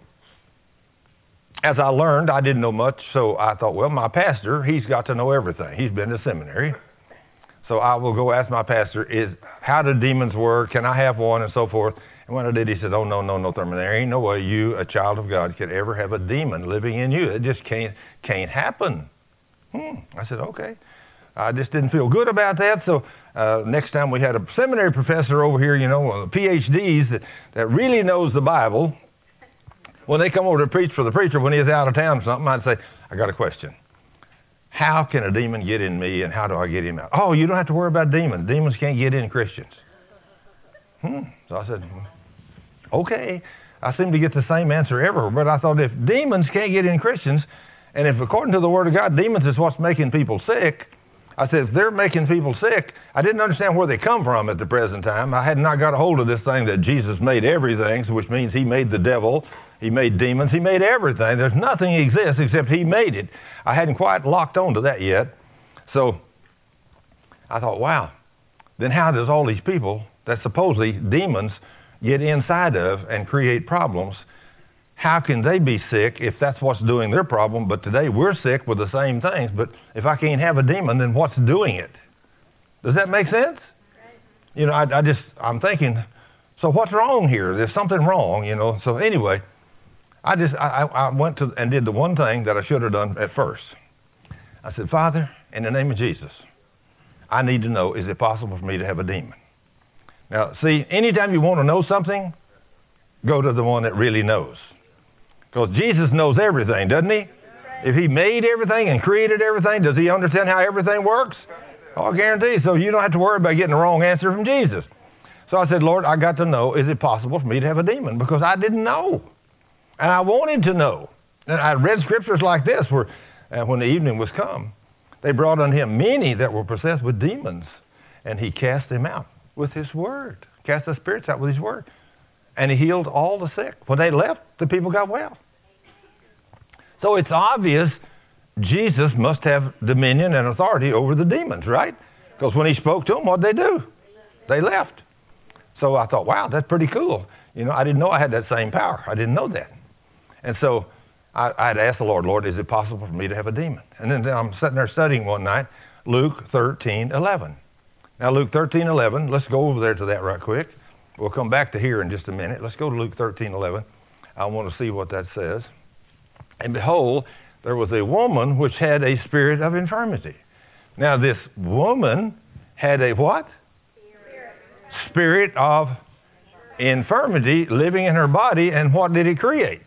as I learned, I didn't know much, so I thought, well, my pastor, he's got to know everything. He's been to seminary. So I will go ask my pastor, is how do demons work? Can I have one? And so forth. And when I did, he said, oh, no, no, no, Thurman, there ain't no way you, a child of God, could ever have a demon living in you. It just can't, can't happen. Hmm. I said, okay. I just didn't feel good about that. So uh, next time we had a seminary professor over here, you know, P H Ds that, that really knows the Bible. When they come over to preach for the preacher when he's out of town or something, I'd say, I got a question. How can a demon get in me and how do I get him out? Oh, you don't have to worry about demons. Demons can't get in Christians. Hmm. So I said, okay. I seem to get the same answer everywhere, but I thought if demons can't get in Christians, and if according to the Word of God, demons is what's making people sick, I said, if they're making people sick, I didn't understand where they come from at the present time. I had not got a hold of this thing that Jesus made everything, which means he made the devil, he made demons, he made everything. There's nothing exists except he made it. I hadn't quite locked onto that yet. So I thought, wow, then how does all these people that supposedly demons get inside of and create problems, how can they be sick if that's what's doing their problem? But today we're sick with the same things. But if I can't have a demon, then what's doing it? Does that make sense? You know, I, I just, I'm thinking, so what's wrong here? There's something wrong, you know. So anyway, I just, I, I went to and did the one thing that I should have done at first. I said, Father, in the name of Jesus, I need to know, is it possible for me to have a demon? Now, see, anytime you want to know something, go to the one that really knows. Because Jesus knows everything, doesn't he? If he made everything and created everything, does he understand how everything works? I'll guarantee you. So you don't have to worry about getting the wrong answer from Jesus. So I said, Lord, I got to know, is it possible for me to have a demon? Because I didn't know. And I wanted to know. And I read scriptures like this where uh, when the evening was come, they brought unto him many that were possessed with demons, and he cast them out. with his word. Cast the spirits out with his word. And he healed all the sick. When they left, the people got well. So it's obvious Jesus must have dominion and authority over the demons, right? Because when he spoke to them, what did they do? They left. So I thought, wow, that's pretty cool. You know, I didn't know I had that same power. I didn't know that. And so I, I'd asked the Lord, Lord, is it possible for me to have a demon? And then I'm sitting there studying one night, Luke thirteen eleven. Now, Luke thirteen eleven, let's go over there to that right quick. We'll come back to here in just a minute. Let's go to Luke thirteen eleven. I want to see what that says. And behold, there was a woman which had a spirit of infirmity. Now, this woman had a what? Spirit, spirit of infirmity living in her body. And what did it create?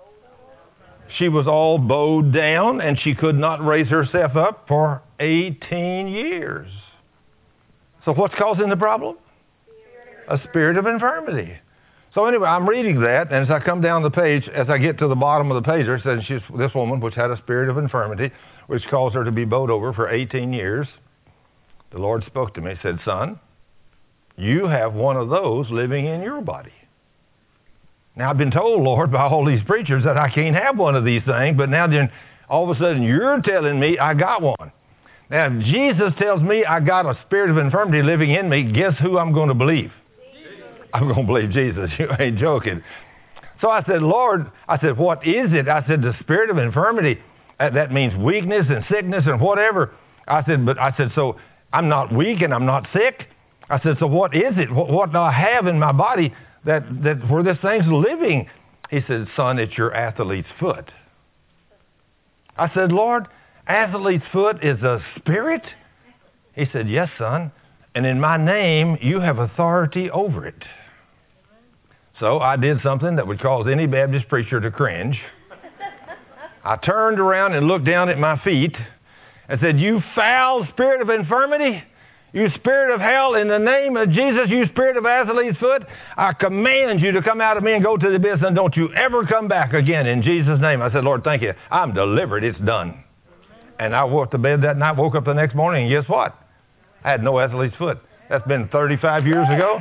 She was all bowed down, and she could not raise herself up for eighteen years. So what's causing the problem? A spirit of infirmity. So anyway, I'm reading that, and as I come down the page, as I get to the bottom of the page, it says she's this woman which had a spirit of infirmity, which caused her to be bowed over for eighteen years. The Lord spoke to me, said, son, you have one of those living in your body. Now, I've been told, Lord, by all these preachers that I can't have one of these things, but now then, all of a sudden, you're telling me I got one. Now, if Jesus tells me I got a spirit of infirmity living in me, guess who I'm going to believe? I'm going to believe Jesus. You ain't joking. So I said, Lord, I said, what is it? I said, the spirit of infirmity. That means weakness and sickness and whatever. I said, but I said, so I'm not weak and I'm not sick. I said, so what is it? What, what do I have in my body that, that where this thing's living? He said, son, it's your athlete's foot. I said, Lord, athlete's foot is a spirit? He said, yes, son. And in my name, you have authority over it. So I did something that would cause any Baptist preacher to cringe. I turned around and looked down at my feet and said, you foul spirit of infirmity, you spirit of hell, in the name of Jesus, you spirit of athlete's foot, I command you to come out of me and go to the abyss, and don't you ever come back again in Jesus' name. I said, Lord, thank you. I'm delivered. It's done. And I went to bed that night, woke up the next morning, and guess what? I had no athlete's foot. That's been thirty-five years ago.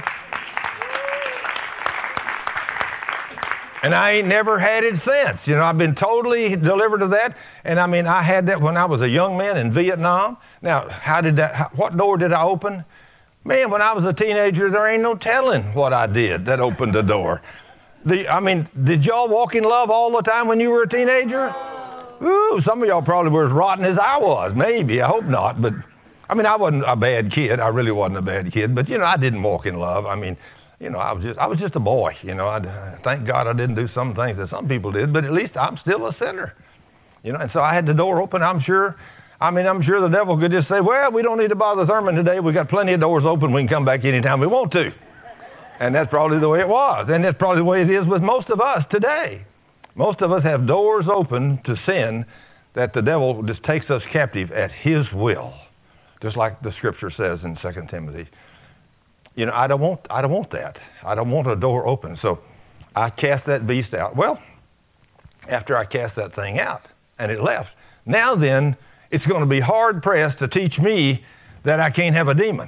And I ain't never had it since. You know, I've been totally delivered of that. And I mean, I had that when I was a young man in Vietnam. Now, how did that, how, what door did I open? Man, when I was a teenager, there ain't no telling what I did that opened the door. The, I mean, did y'all walk in love all the time when you were a teenager? Ooh, some of y'all probably were as rotten as I was. Maybe, I hope not. But, I mean, I wasn't a bad kid. I really wasn't a bad kid. But, you know, I didn't walk in love. I mean, you know, I was just I was just a boy. You know, I thank God I didn't do some things that some people did, but at least I'm still a sinner. You know, and so I had the door open. I'm sure, I mean, I'm sure the devil could just say, well, we don't need to bother Thurman today. We got plenty of doors open. We can come back anytime we want to. And that's probably the way it was. And that's probably the way it is with most of us today. Most of us have doors open to sin that the devil just takes us captive at his will, just like the scripture says in Second Timothy. You know, I don't want, I don't want that. I don't want a door open. So I cast that beast out. Well, after I cast that thing out and it left, now then it's going to be hard pressed to teach me that I can't have a demon.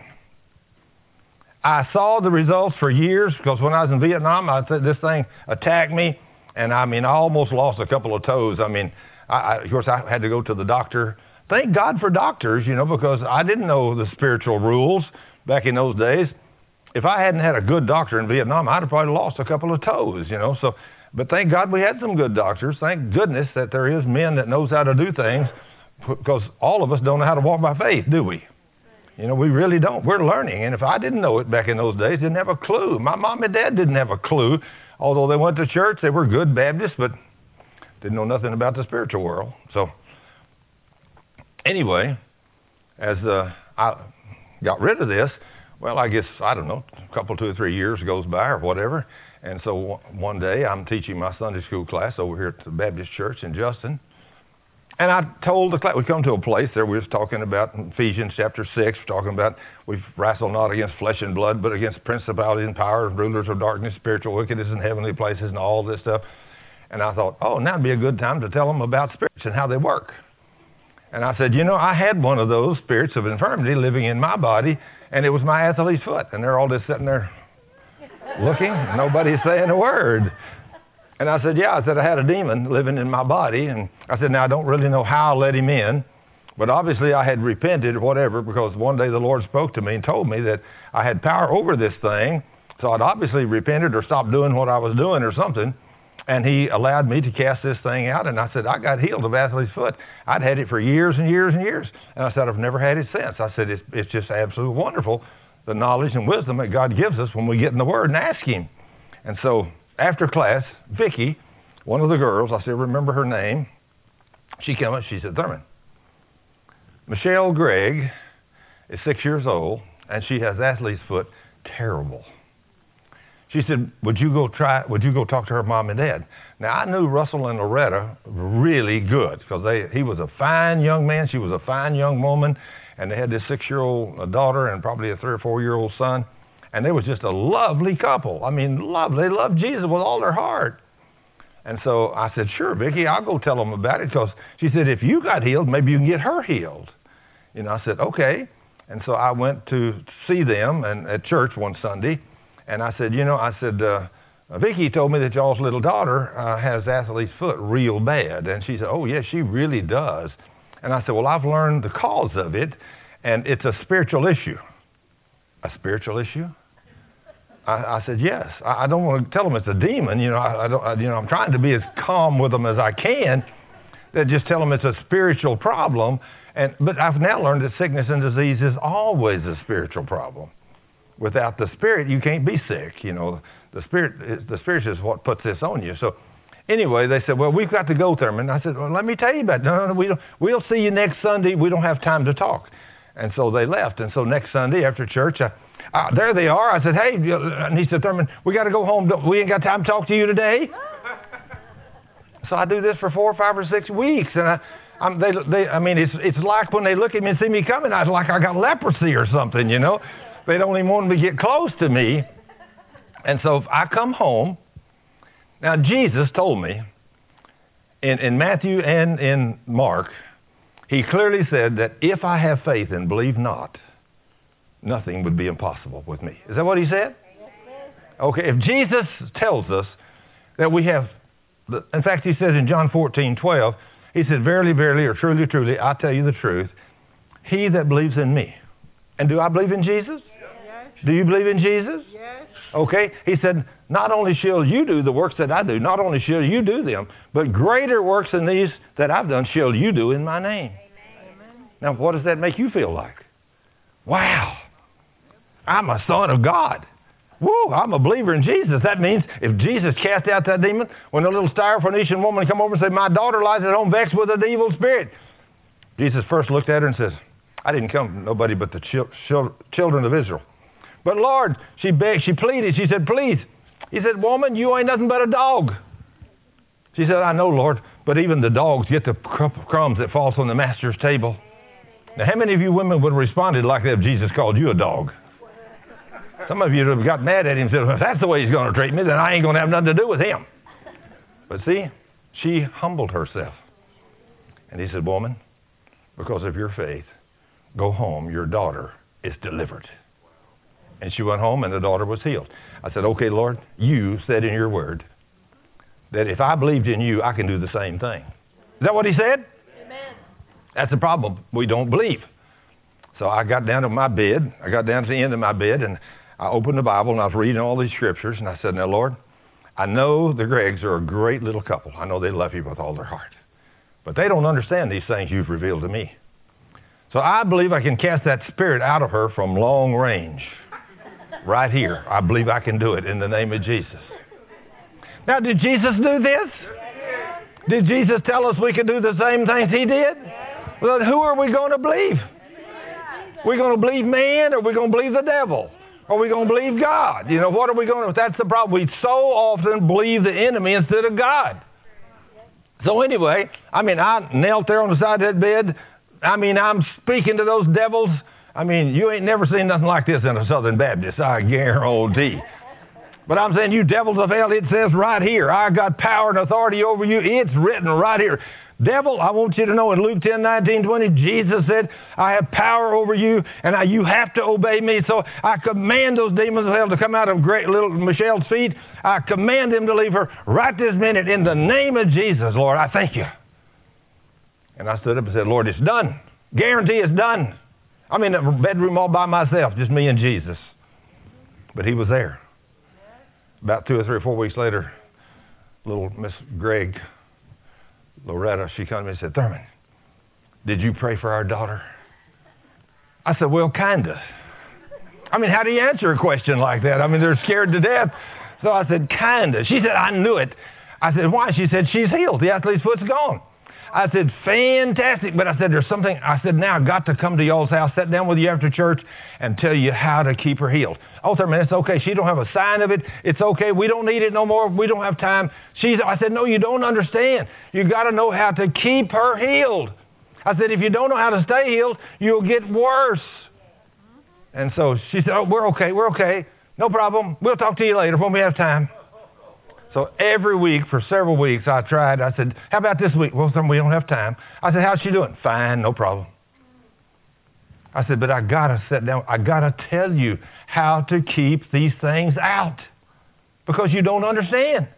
I saw the results for years because when I was in Vietnam, I th- this thing attacked me, and I mean, I almost lost a couple of toes. I mean, I, I, of course, I had to go to the doctor. Thank God for doctors, you know, because I didn't know the spiritual rules back in those days. If I hadn't had a good doctor in Vietnam, I'd have probably lost a couple of toes, you know. So, but thank God we had some good doctors. Thank goodness that there is men that knows how to do things, because all of us don't know how to walk by faith, do we? You know, we really don't. We're learning. And if I didn't know it back in those days, didn't have a clue. My mom and dad didn't have a clue. Although they went to church, they were good Baptists, but didn't know nothing about the spiritual world. So anyway, as uh, I got rid of this, well, I guess, I don't know, a couple, two or three years goes by or whatever. And so one day I'm teaching my Sunday school class over here at the Baptist Church in Justin. And I told the class, we come to a place there, we was talking about Ephesians chapter six, we're talking about we wrestle not against flesh and blood, but against principalities and powers, rulers of darkness, spiritual wickedness in heavenly places, and all this stuff. And I thought, oh, now would be a good time to tell them about spirits and how they work. And I said, you know, I had one of those spirits of infirmity living in my body, and it was my athlete's foot. And they're all just sitting there looking, nobody's saying a word. And I said, yeah, I said, I had a demon living in my body. And I said, now, I don't really know how I let him in, but obviously I had repented or whatever, because one day the Lord spoke to me and told me that I had power over this thing. So I'd obviously repented or stopped doing what I was doing or something. And he allowed me to cast this thing out. And I said, I got healed of athlete's foot. I'd had it for years and years and years. And I said, I've never had it since. I said, it's, it's just absolutely wonderful, the knowledge and wisdom that God gives us when we get in the Word and ask him. And so after class, Vicky, one of the girls, I still remember her name, she came up, she said, Thurman, Michelle Gregg is six years old, and she has athlete's foot, terrible. She said, would you go try, would you go talk to her mom and dad? Now, I knew Russell and Loretta really good, because they he was a fine young man, she was a fine young woman, and they had this six-year-old daughter and probably a three or four-year-old son, and they was just a lovely couple. I mean, lovely. They loved Jesus with all their heart. And so I said, sure, Vicky, I'll go tell them about it, because she said, if you got healed, maybe you can get her healed. You know, I said, okay. And so I went to see them and at church one Sunday. And I said, you know, I said, uh, Vicky told me that y'all's little daughter uh, has athlete's foot real bad. And she said, oh, yes, she really does. And I said, well, I've learned the cause of it, and it's a spiritual issue. A spiritual issue? I, I said, yes. I, I don't want to tell them it's a demon. You know, I, I don't, I, you know, I'm trying to be as calm with them as I can. That just tell them it's a spiritual problem. And but I've now learned that sickness and disease is always a spiritual problem. Without the Spirit, you can't be sick. You know, the Spirit, is, the Spirit is what puts this on you. So anyway, they said, well, we've got to go, Thurman. I said, well, let me tell you about it. No, no, no, we don't, we'll see you next Sunday. We don't have time to talk. And so they left. And so next Sunday after church, I, uh, there they are. I said, hey, and he said, Thurman, we got to go home. We ain't got time to talk to you today. So I do this for four or five or six weeks. And I, I'm, they, they, I mean, it's, it's like when they look at me and see me coming, I was like I got leprosy or something, you know. They don't even want to get close to me. And so I come home. Now, Jesus told me in, in Matthew and in Mark, he clearly said that if I have faith and believe not, nothing would be impossible with me. Is that what he said? Okay, if Jesus tells us that we have, in fact, he says in John fourteen twelve, he said, verily, verily, or truly, truly, I tell you the truth, he that believes in me. And do I believe in Jesus? Yes. Do you believe in Jesus? Yes. Okay. He said, not only shall you do the works that I do, not only shall you do them, but greater works than these that I've done shall you do in my name. Amen. Now, what does that make you feel like? Wow. I'm a son of God. Woo, I'm a believer in Jesus. That means if Jesus cast out that demon, when the little Syrophoenician woman come over and said, my daughter lies at home vexed with an evil spirit, Jesus first looked at her and says, I didn't come from nobody but the chil- chil- children of Israel. But Lord, she begged, she pleaded, she said, please. He said, woman, you ain't nothing but a dog. She said, I know, Lord, but even the dogs get the crumbs that falls on the master's table. Now, how many of you women would have responded like that if Jesus called you a dog? Some of you would have got mad at him and said, well, if that's the way he's going to treat me, then I ain't going to have nothing to do with him. But see, she humbled herself. And he said, woman, because of your faith, go home, your daughter is delivered. And she went home and the daughter was healed. I said, okay, Lord, you said in your word that if I believed in you, I can do the same thing. Is that what he said? Amen. That's the problem. We don't believe. So I got down to my bed. I got down to the end of my bed and I opened the Bible and I was reading all these scriptures and I said, now, Lord, I know the Greggs are a great little couple. I know they love you with all their heart. But they don't understand these things you've revealed to me. So I believe I can cast that spirit out of her from long range. Right here. I believe I can do it in the name of Jesus. Now, did Jesus do this? Yes. Did Jesus tell us we could do the same things he did? Yes. Well, then who are we going to believe? We're going to believe man, or we're going to believe the devil? Or are we going to believe God? You know, what are we going to, that's the problem. We so often believe the enemy instead of God. So anyway, I mean, I knelt there on the side of that bed. I mean, I'm speaking to those devils. I mean, you ain't never seen nothing like this in a Southern Baptist, I guarantee. But I'm saying, you devils of hell, it says right here, I got power and authority over you. It's written right here. Devil, I want you to know in Luke ten, nineteen, twenty, Jesus said, I have power over you, and I, you have to obey me. So I command those demons of hell to come out of great little Michelle's feet. I command them to leave her right this minute in the name of Jesus, Lord. I thank you. And I stood up and said, Lord, it's done. Guarantee it's done. I'm in the bedroom all by myself, just me and Jesus. But he was there. About two or three or four weeks later, little Miss Gregg, Loretta, she came to me and said, Thurman, did you pray for our daughter? I said, well, kind of. I mean, how do you answer a question like that? I mean, they're scared to death. So I said, kind of. She said, I knew it. I said, why? She said, she's healed. The athlete's foot's gone. I said, fantastic. But I said, there's something. I said, now I've got to come to y'all's house, sit down with you after church, and tell you how to keep her healed. Oh, Thurman, it's okay. She don't have a sign of it. It's okay. We don't need it no more. We don't have time. She's, I said, no, you don't understand. You got to know how to keep her healed. I said, if you don't know how to stay healed, you'll get worse. And so she said, oh, we're okay. We're okay. No problem. We'll talk to you later when we have time. So every week for several weeks I tried. I said, how about this week? Well, we don't have time. I said, how's she doing? Fine, no problem. I said, but I got to sit down. I got to tell you how to keep these things out because you don't understand.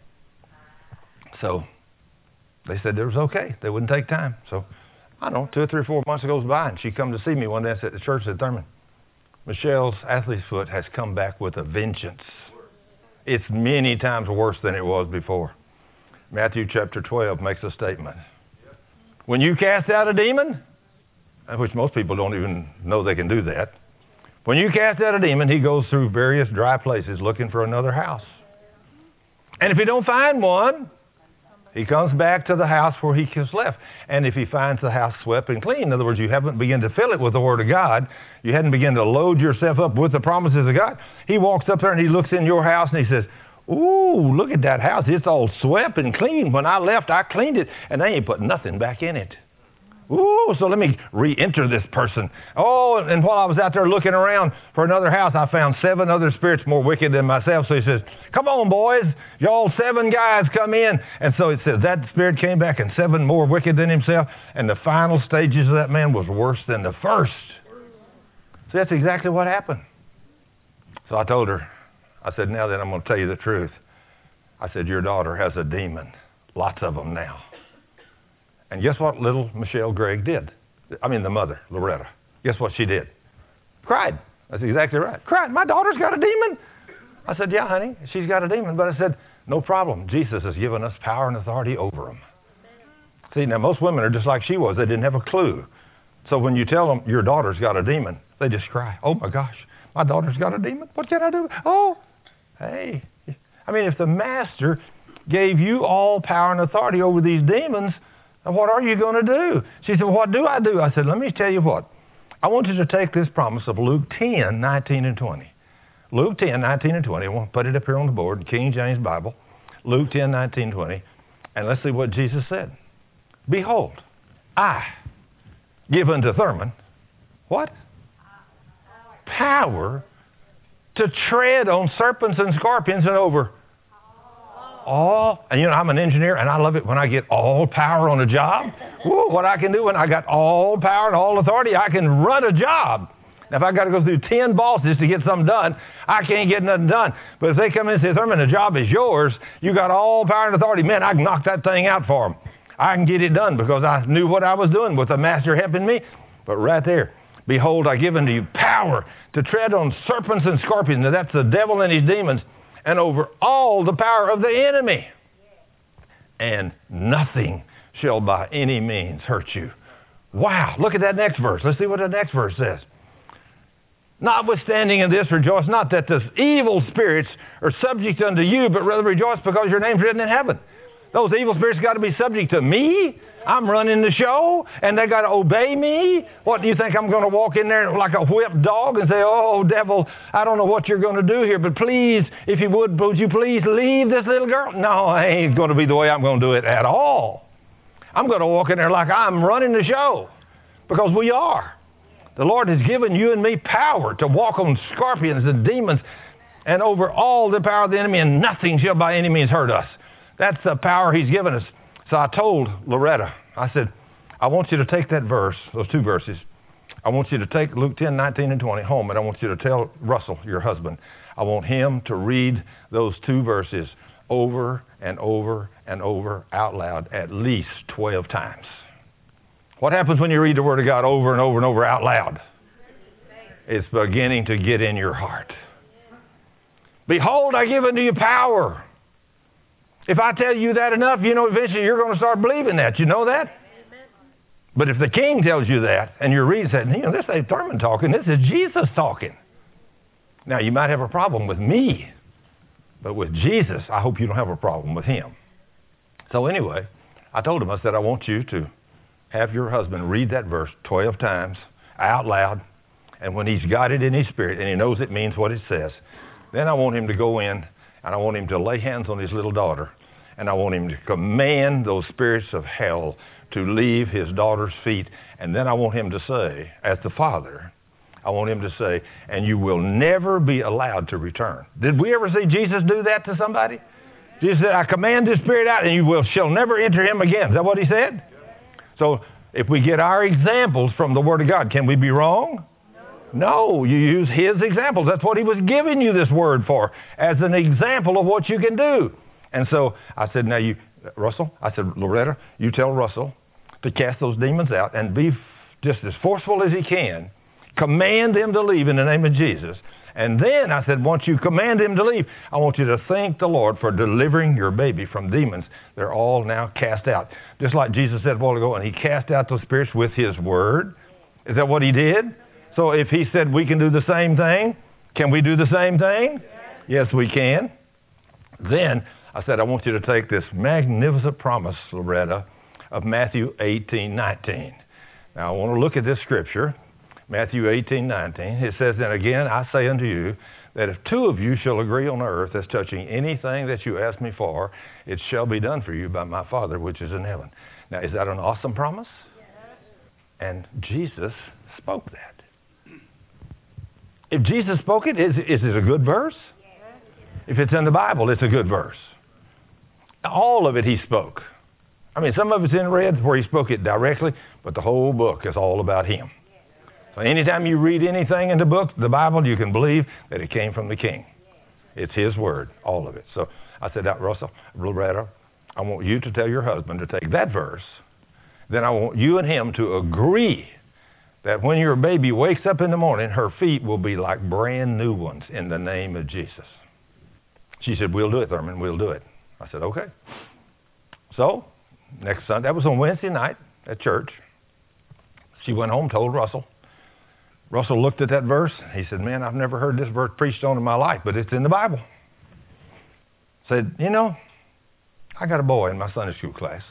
So they said it was okay. They wouldn't take time. So I don't know, two or three or four months goes by, and she come to see me one day. I said at the church, I said, Thurman, Michelle's athlete's foot has come back with a vengeance. It's many times worse than it was before. Matthew chapter twelve makes a statement. When you cast out a demon, which most people don't even know they can do that. When you cast out a demon, he goes through various dry places looking for another house. And if he don't find one, he comes back to the house where he was left. And if he finds the house swept and clean, in other words, you haven't begun to fill it with the Word of God, you hadn't begun to load yourself up with the promises of God, he walks up there and he looks in your house and he says, ooh, look at that house. It's all swept and clean. When I left, I cleaned it, and they ain't put nothing back in it. Ooh, so let me re-enter this person. Oh, and while I was out there looking around for another house, I found seven other spirits more wicked than myself. So he says, come on, boys. Y'all seven guys come in. And so it says that spirit came back and seven more wicked than himself. And the final stages of that man was worse than the first. So that's exactly what happened. So I told her, I said, now then I'm going to tell you the truth. I said, your daughter has a demon. Lots of them now. And guess what little Michelle Gregg did? I mean, the mother, Loretta. Guess what she did? Cried. That's exactly right. Cried. My daughter's got a demon. I said, yeah, honey, she's got a demon. But I said, no problem. Jesus has given us power and authority over them. See, now most women are just like she was. They didn't have a clue. So when you tell them your daughter's got a demon, they just cry. Oh, my gosh, my daughter's got a demon. What can I do? Oh, hey. I mean, if the master gave you all power and authority over these demons, what are you going to do? She said, well, what do I do? I said, let me tell you what. I want you to take this promise of Luke ten, nineteen and twenty. Luke ten, nineteen and twenty. I want to put it up here on the board, King James Bible. Luke ten, nineteen, twenty. And let's see what Jesus said. Behold, I give unto Thurman, what? Power to tread on serpents and scorpions and over all, and you know, I'm an engineer, and I love it when I get all power on a job. Woo, what I can do when I got all power and all authority, I can run a job. Now, if I got to go through ten bosses to get something done, I can't get nothing done. But if they come in and say, Thurman, the job is yours, you got all power and authority, man, I can knock that thing out for them. I can get it done because I knew what I was doing with the master helping me. But right there, behold, I give unto you power to tread on serpents and scorpions. Now, that's the devil and his demons. And over all the power of the enemy. And nothing shall by any means hurt you. Wow, look at that next verse. Let's see what the next verse says. Notwithstanding in this, rejoice not that the evil spirits are subject unto you, but rather rejoice because your name's written in heaven. Those evil spirits got to be subject to me. I'm running the show, and they got to obey me. What, do you think I'm going to walk in there like a whipped dog and say, oh, devil, I don't know what you're going to do here, but please, if you would, would you please leave this little girl? No, it ain't going to be the way I'm going to do it at all. I'm going to walk in there like I'm running the show, because we are. The Lord has given you and me power to walk on scorpions and demons and over all the power of the enemy, and nothing shall by any means hurt us. That's the power he's given us. So I told Loretta, I said, I want you to take that verse, those two verses. I want you to take Luke ten, nineteen, and twenty home, and I want you to tell Russell, your husband, I want him to read those two verses over and over and over out loud at least twelve times. What happens when you read the Word of God over and over and over out loud? It's beginning to get in your heart. Behold, I give unto you power. If I tell you that enough, you know, eventually you're going to start believing that. You know that? But if the king tells you that, and you read that, you know, this ain't Thurman talking, this is Jesus talking. Now, you might have a problem with me, but with Jesus, I hope you don't have a problem with him. So anyway, I told him, I said, I want you to have your husband read that verse twelve times out loud, and when he's got it in his spirit, and he knows it means what it says, then I want him to go in, and I want him to lay hands on his little daughter, and I want him to command those spirits of hell to leave his daughter's feet. And then I want him to say, as the father, I want him to say, and you will never be allowed to return. Did we ever see Jesus do that to somebody? Jesus said, I command this spirit out, and you will shall never enter him again. Is that what he said? So if we get our examples from the Word of God, can we be wrong? No, you use his examples. That's what he was giving you this word for, as an example of what you can do. And so I said, now you, Russell, I said, Loretta, you tell Russell to cast those demons out and be f- just as forceful as he can. Command them to leave in the name of Jesus. And then I said, once you command him to leave, I want you to thank the Lord for delivering your baby from demons. They're all now cast out. Just like Jesus said a while ago, and he cast out those spirits with his word. Is that what he did? So if he said we can do the same thing, can we do the same thing? Yes, yes we can. Then I said, I want you to take this magnificent promise, Loretta, of Matthew eighteen, nineteen. Now, I want to look at this scripture, Matthew eighteen, nineteen. It says, and again, I say unto you, that if two of you shall agree on earth as touching anything that you ask me for, it shall be done for you by my Father which is in heaven. Now, is that an awesome promise? Yes. And Jesus spoke that. If Jesus spoke it, is, is it a good verse? Yes. If it's in the Bible, it's a good verse. All of it he spoke. I mean, some of it's in red where he spoke it directly, but the whole book is all about him. So anytime you read anything in the book, the Bible, you can believe that it came from the King. It's his word, all of it. So I said, Russell, Loretta, I want you to tell your husband to take that verse. Then I want you and him to agree that when your baby wakes up in the morning, her feet will be like brand new ones in the name of Jesus. She said, we'll do it, Thurman, we'll do it. I said, okay. So next Sunday, that was on Wednesday night at church. She went home, told Russell. Russell looked at that verse. He said, man, I've never heard this verse preached on in my life, but it's in the Bible. Said, you know, I got a boy in my Sunday school class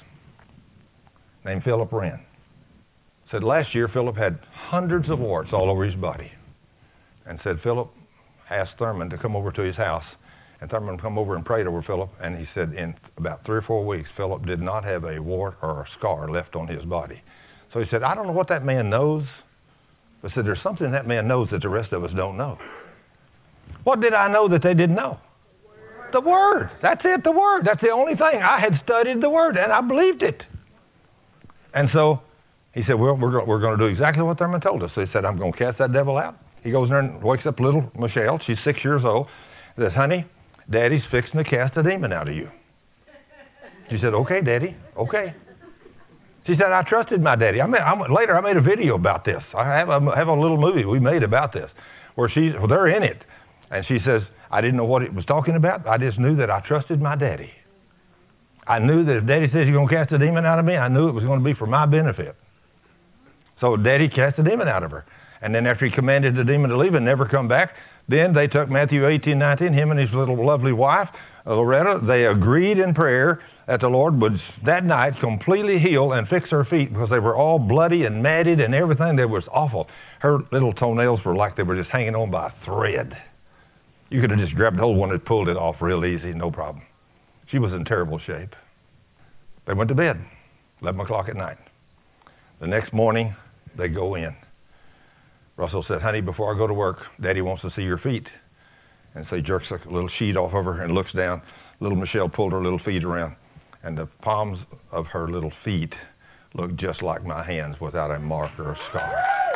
named Philip Wren. Said last year Philip had hundreds of warts all over his body. And said Philip asked Thurman to come over to his house. And Thurman come over and prayed over Philip. And he said in about three or four weeks, Philip did not have a wart or a scar left on his body. So he said, I don't know what that man knows. But said, there's something that man knows that the rest of us don't know. What did I know that they didn't know? The Word. The Word. That's it, the Word. That's the only thing. I had studied the Word, and I believed it. And so he said, well, we're, we're going to do exactly what Thurman told us. So he said, I'm going to cast that devil out. He goes in there and wakes up little Michelle. She's six years old. He says, honey, Daddy's fixing to cast a demon out of you. She said, okay, Daddy, okay. She said, I trusted my daddy. I made, I, later, I made a video about this. I have a, have a little movie we made about this, where she's, well, they're in it. And she says, I didn't know what it was talking about. I just knew that I trusted my daddy. I knew that if Daddy says you're going to cast a demon out of me, I knew it was going to be for my benefit. So Daddy cast a demon out of her. And then after he commanded the demon to leave and never come back, then they took Matthew eighteen, nineteen, him and his little lovely wife, Loretta, they agreed in prayer that the Lord would that night completely heal and fix her feet because they were all bloody and matted and everything. That was awful. Her little toenails were like they were just hanging on by a thread. You could have just grabbed hold of one and pulled it off real easy, no problem. She was in terrible shape. They went to bed, eleven o'clock at night. The next morning, they go in. Russell said, honey, before I go to work, Daddy wants to see your feet. And so he jerks a little sheet off of her and looks down. Little Michelle pulled her little feet around. and the palms of her little feet looked just like my hands without a mark or a scar.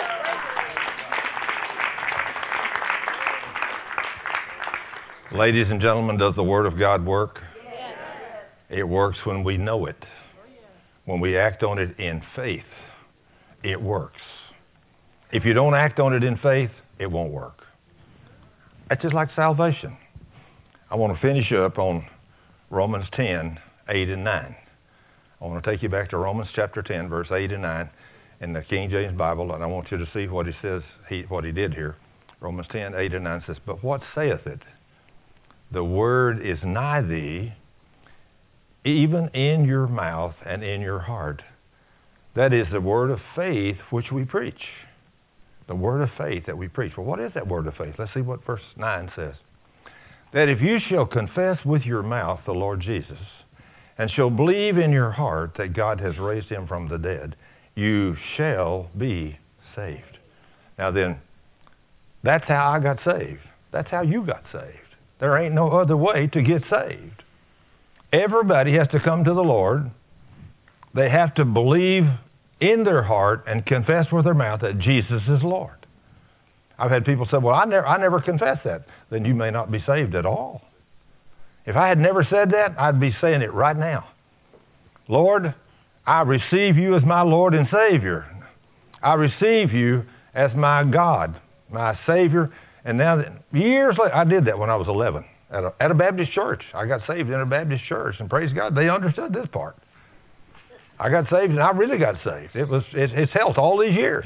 Ladies and gentlemen, does the Word of God work? Yes. It works when we know it. When we act on it in faith, it works. If you don't act on it in faith, it won't work. It's just like salvation. I want to finish up on Romans ten, eight and nine. I want to take you back to Romans chapter ten, verse eight and nine in the King James Bible, and I want you to see what he says, he, what he did here. Romans ten, eight and nine says, "But what saith it? The word is nigh thee, even in your mouth and in your heart." That is the word of faith which we preach. The word of faith that we preach. Well, what is that word of faith? Let's see what verse nine says. "That if you shall confess with your mouth the Lord Jesus, and shall believe in your heart that God has raised him from the dead, you shall be saved." Now then, that's how I got saved. That's how you got saved. There ain't no other way to get saved. Everybody has to come to the Lord. They have to believe in their heart and confess with their mouth that Jesus is Lord. I've had people say, "Well, I never, I never confessed that." Then you may not be saved at all. If I had never said that, I'd be saying it right now. "Lord, I receive you as my Lord and Savior. I receive you as my God, my Savior." And now, that, years later, I did that when I was eleven at a, at a Baptist church. I got saved in a Baptist church, and praise God, they understood this part. I got saved, and I really got saved. It was it, it's helped all these years.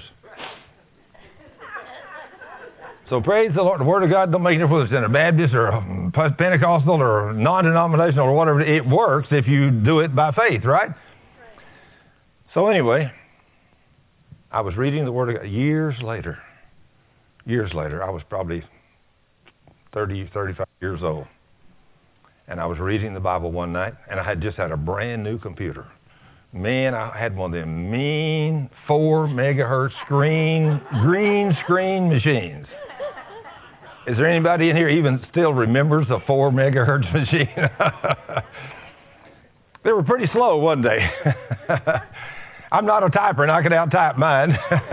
So praise the Lord. The Word of God don't make a difference in a Baptist or a Pentecostal or non-denominational or whatever. It works if you do it by faith, right? So anyway, I was reading the Word of God years later. Years later, I was probably thirty, thirty-five years old. And I was reading the Bible one night, and I had just had a brand new computer. Man, I had one of them mean four megahertz screen, green screen machines. Is there anybody in here even still remembers a four megahertz machine? They were pretty slow one day. I'm not a typer, and I could out-type mine.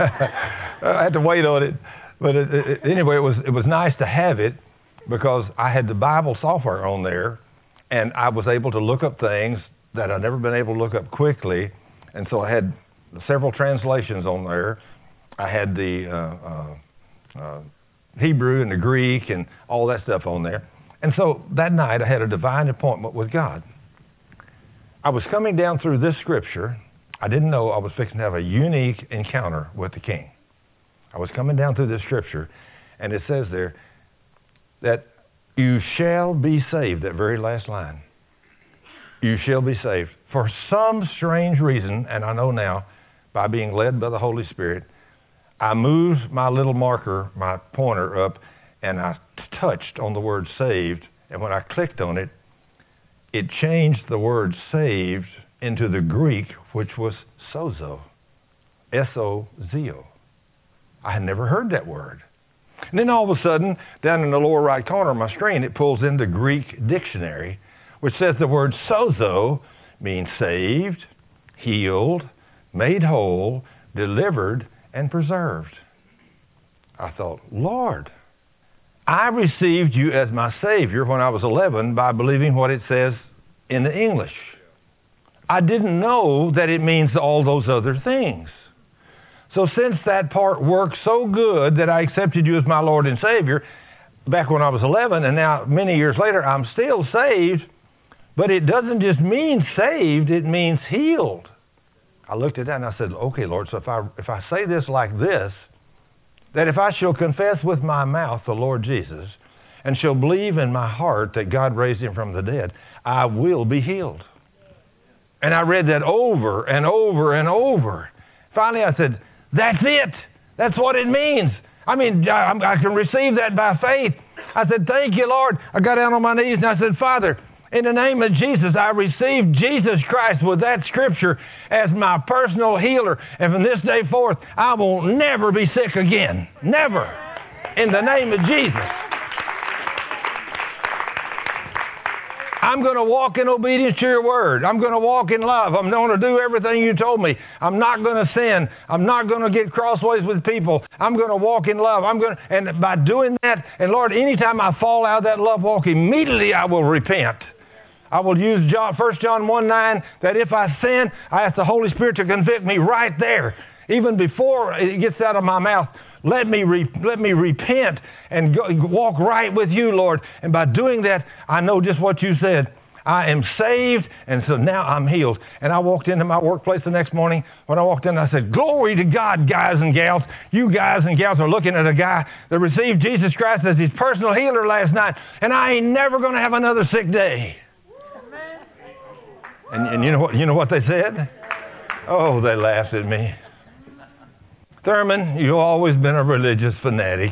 I had to wait on it. But it, it, anyway, it was it was nice to have it because I had the Bible software on there, and I was able to look up things that I'd never been able to look up quickly. And so I had several translations on there. I had the uh, uh, uh, Hebrew and the Greek and all that stuff on there. And so that night I had a divine appointment with God. I was coming down through this scripture. I didn't know I was fixing to have a unique encounter with the King. I was coming down through this scripture, and it says there that you shall be saved, that very last line. You shall be saved. For some strange reason, and I know now, by being led by the Holy Spirit, I moved my little marker, my pointer up, and I touched on the word saved, and when I clicked on it, it changed the word saved into the Greek, which was sozo, S O Z O. I had never heard that word. And then all of a sudden, down in the lower right corner of my screen, it pulls in the Greek dictionary, which says the word sozo means saved, healed, made whole, delivered, and preserved. I thought, Lord, I received you as my Savior when I was eleven by believing what it says in the English. I didn't know that it means all those other things. So since that part worked so good that I accepted you as my Lord and Savior back when I was eleven, and now many years later, I'm still saved, but it doesn't just mean saved, it means healed. I looked at that and I said, okay, Lord, so if I, if I say this like this, that if I shall confess with my mouth the Lord Jesus and shall believe in my heart that God raised him from the dead, I will be healed. And I read that over and over and over. Finally, I said, that's it. That's what it means. I mean, I, I can receive that by faith. I said, thank you, Lord. I got down on my knees and I said, Father, in the name of Jesus, I receive Jesus Christ with that scripture as my personal healer. And from this day forth, I will never be sick again. Never. In the name of Jesus. I'm going to walk in obedience to your word. I'm going to walk in love. I'm going to do everything you told me. I'm not going to sin. I'm not going to get crossways with people. I'm going to walk in love. I'm going to, and by doing that, and Lord, anytime I fall out of that love walk, immediately I will repent. I will use John, First John one nine, that if I sin, I ask the Holy Spirit to convict me right there. Even before it gets out of my mouth, let me re, let me repent and go, walk right with you, Lord. And by doing that, I know just what you said. I am saved, and so now I'm healed. And I walked into my workplace the next morning. When I walked in, I said, glory to God, guys and gals. You guys and gals are looking at a guy that received Jesus Christ as his personal healer last night, and I ain't never going to have another sick day. And, and you know what? You know what they said? Oh, they laughed at me. Thurman, you've always been a religious fanatic.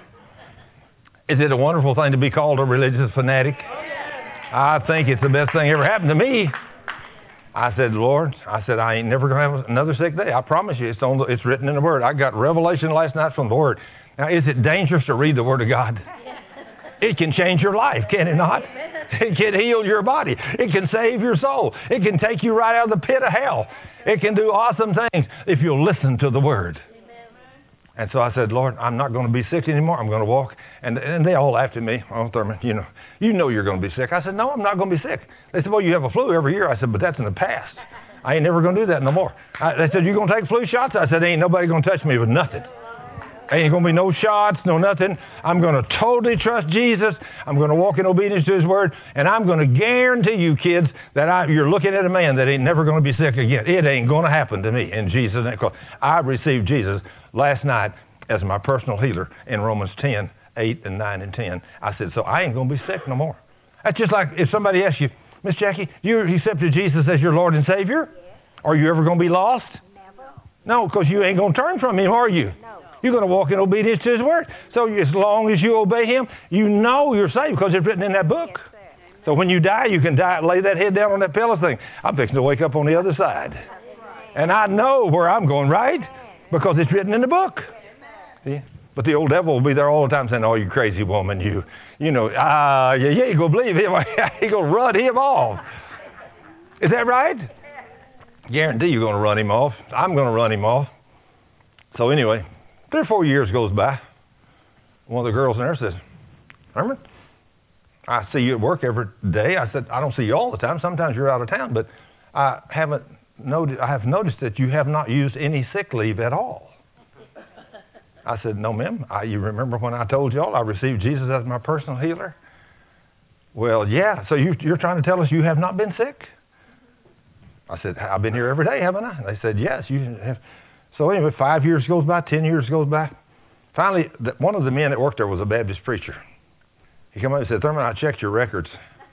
Is it a wonderful thing to be called a religious fanatic? I think it's the best thing ever happened to me. I said, Lord, I said, I ain't never going to have another sick day. I promise you, it's, on the, it's written in the Word. I got revelation last night from the Word. Now, is it dangerous to read the Word of God? It can change your life, can it not? It can heal your body. It can save your soul. It can take you right out of the pit of hell. It can do awesome things if you'll listen to the Word. And so I said, Lord, I'm not going to be sick anymore. I'm going to walk. And, and they all laughed at me. Oh, Thurman, you know, you know you're going to be sick. I said, no, I'm not going to be sick. They said, well, you have a flu every year. I said, but that's in the past. I ain't never going to do that no more. I, they said, you going to take flu shots? I said, ain't nobody going to touch me with nothing. Ain't going to be no shots, no nothing. I'm going to totally trust Jesus. I'm going to walk in obedience to his word. And I'm going to guarantee you, kids, that I, you're looking at a man that ain't never going to be sick again. It ain't going to happen to me in Jesus' name. I received Jesus last night as my personal healer in Romans ten, eight, and nine, and ten. I said, so I ain't going to be sick no more. That's just like if somebody asks you, Miss Jackie, you accepted Jesus as your Lord and Savior? Yes. Are you ever going to be lost? Never. No, because you ain't going to turn from him, are you? No. You're going to walk in obedience to his word. So as long as you obey him, you know you're saved because it's written in that book. Yes, sir. So when you die, you can die, lay that head down on that pillow thing. I'm fixing to wake up on the other side. And I know where I'm going, right? Because it's written in the book. See? But the old devil will be there all the time saying, oh, you crazy woman, you, you know, ah, uh, yeah, you ain't going to believe him. He's going to run him off. Is that right? Guarantee you're going to run him off. I'm going to run him off. So anyway, three or four years goes by. One of the girls in there says, Herman, I see you at work every day. I said, I don't see you all the time. Sometimes you're out of town, but I haven't noticed, I have noticed that you have not used any sick leave at all. I said, no, ma'am. I, you remember when I told y'all I received Jesus as my personal healer? Well, yeah. So you, you're trying to tell us you have not been sick? I said, I've been here every day, haven't I? They said, yes, you have. So anyway, five years goes by, ten years goes by. Finally, the, one of the men that worked there was a Baptist preacher. He came up and said, Thurman, I checked your records.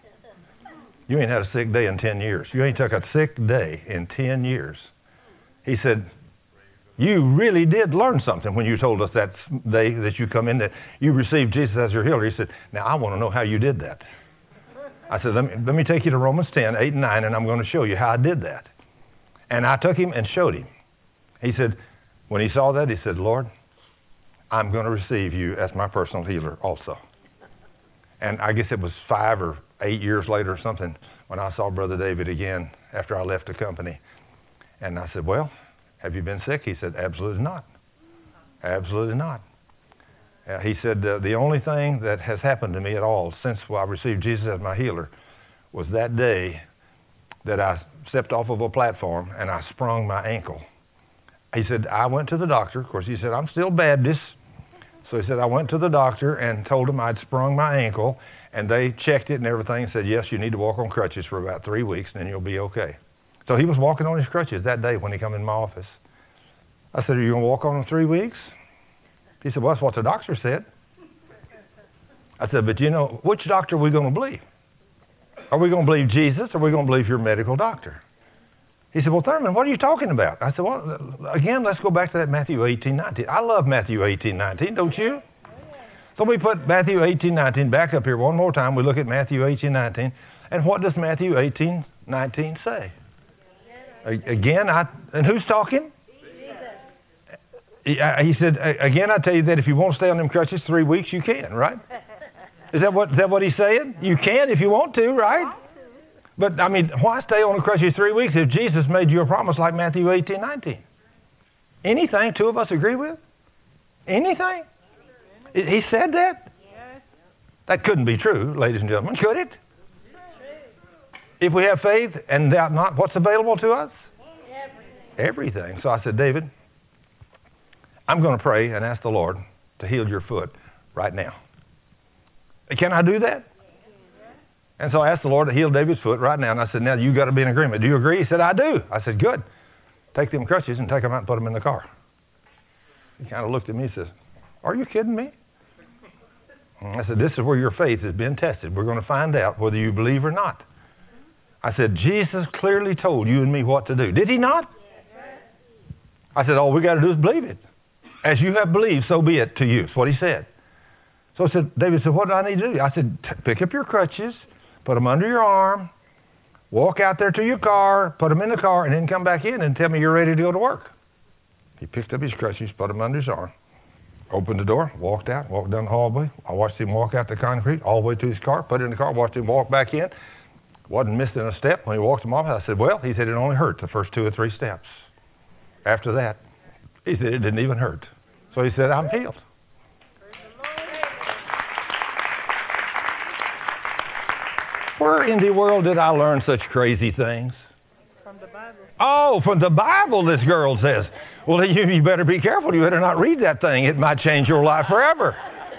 You ain't had a sick day in ten years. You ain't took a sick day in ten years. He said, you really did learn something when you told us that day that you come in that you received Jesus as your healer. He said, now I want to know how you did that. I said, let me, let me take you to Romans ten, eight and nine, and I'm going to show you how I did that. And I took him and showed him. He said, when he saw that, he said, Lord, I'm going to receive you as my personal healer also. And I guess it was five or eight years later or something when I saw Brother David again after I left the company. And I said, well, have you been sick? He said, absolutely not. Absolutely not. Uh, he said, uh, the only thing that has happened to me at all since I received Jesus as my healer was that day that I stepped off of a platform and I sprung my ankle. He said, I went to the doctor. Of course, he said, I'm still Baptist. So he said, I went to the doctor and told him I'd sprung my ankle, and they checked it and everything and said, yes, you need to walk on crutches for about three weeks and then you'll be okay. So he was walking on his crutches that day when he come in my office. I said, are you going to walk on them three weeks? He said, well, that's what the doctor said. I said, but you know, which doctor are we going to believe? Are we going to believe Jesus or are we going to believe your medical doctor? He said, well, Thurman, what are you talking about? I said, well, again, let's go back to that Matthew eighteen, nineteen. I love Matthew eighteen, nineteen, don't you? So we put Matthew eighteen, nineteen back up here one more time. We look at Matthew eighteen, nineteen. And what does Matthew eighteen, nineteen say? Again, I, and who's talking? He, he said, again, I tell you that if you won't stay on them crutches three weeks, you can, right? Is that what, is that what he's saying? You can if you want to, right? But, I mean, why stay on the crutches three weeks if Jesus made you a promise like Matthew eighteen, nineteen? Anything two of us agree with? Anything? He said that? That couldn't be true, ladies and gentlemen, could it? If we have faith and doubt not, what's available to us? Everything. Everything. So I said, David, I'm going to pray and ask the Lord to heal your foot right now. Can I do that? And so I asked the Lord to heal David's foot right now. And I said, now you got to be in agreement. Do you agree? He said, I do. I said, good. Take them crutches and take them out and put them in the car. He kind of looked at me and says, are you kidding me? And I said, this is where your faith is being tested. We're going to find out whether you believe or not. I said, Jesus clearly told you and me what to do. Did he not? I said, all we got to do is believe it. As you have believed, so be it to you. That's what he said. So I said, David said, what do I need to do? I said, pick up your crutches, put them under your arm, walk out there to your car, put them in the car, and then come back in and tell me you're ready to go to work. He picked up his crutches, put them under his arm, opened the door, walked out, walked down the hallway. I watched him walk out the concrete all the way to his car, put it in the car, watched him walk back in. Wasn't missing a step. When he walked him off, I said, well, he said it only hurt the first two or three steps. After that, he said it didn't even hurt. So he said, I'm healed. Where in the world did I learn such crazy things? From the Bible. Oh, from the Bible, this girl says. Well, you, you better be careful. You better not read that thing. It might change your life forever.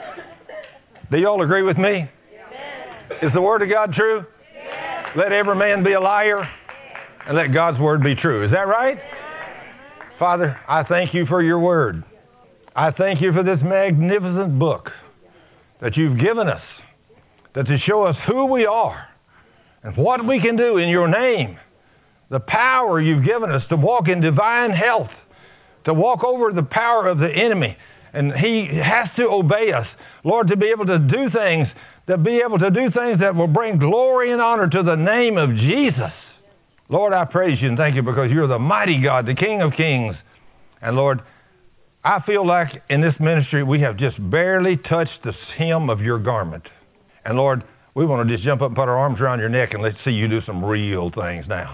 Do you all agree with me? Yes. Is the Word of God true? Yes. Let every man be a liar, and let God's Word be true. Is that right? Yes. Father, I thank you for your Word. I thank you for this magnificent book that you've given us, that to show us who we are and what we can do in your name, the power you've given us to walk in divine health, to walk over the power of the enemy. And he has to obey us, Lord, to be able to do things, to be able to do things that will bring glory and honor to the name of Jesus. Lord, I praise you and thank you because you're the mighty God, the King of kings. And Lord, I feel like in this ministry we have just barely touched the hem of your garment. And Lord, we want to just jump up and put our arms around your neck and let's see you do some real things now.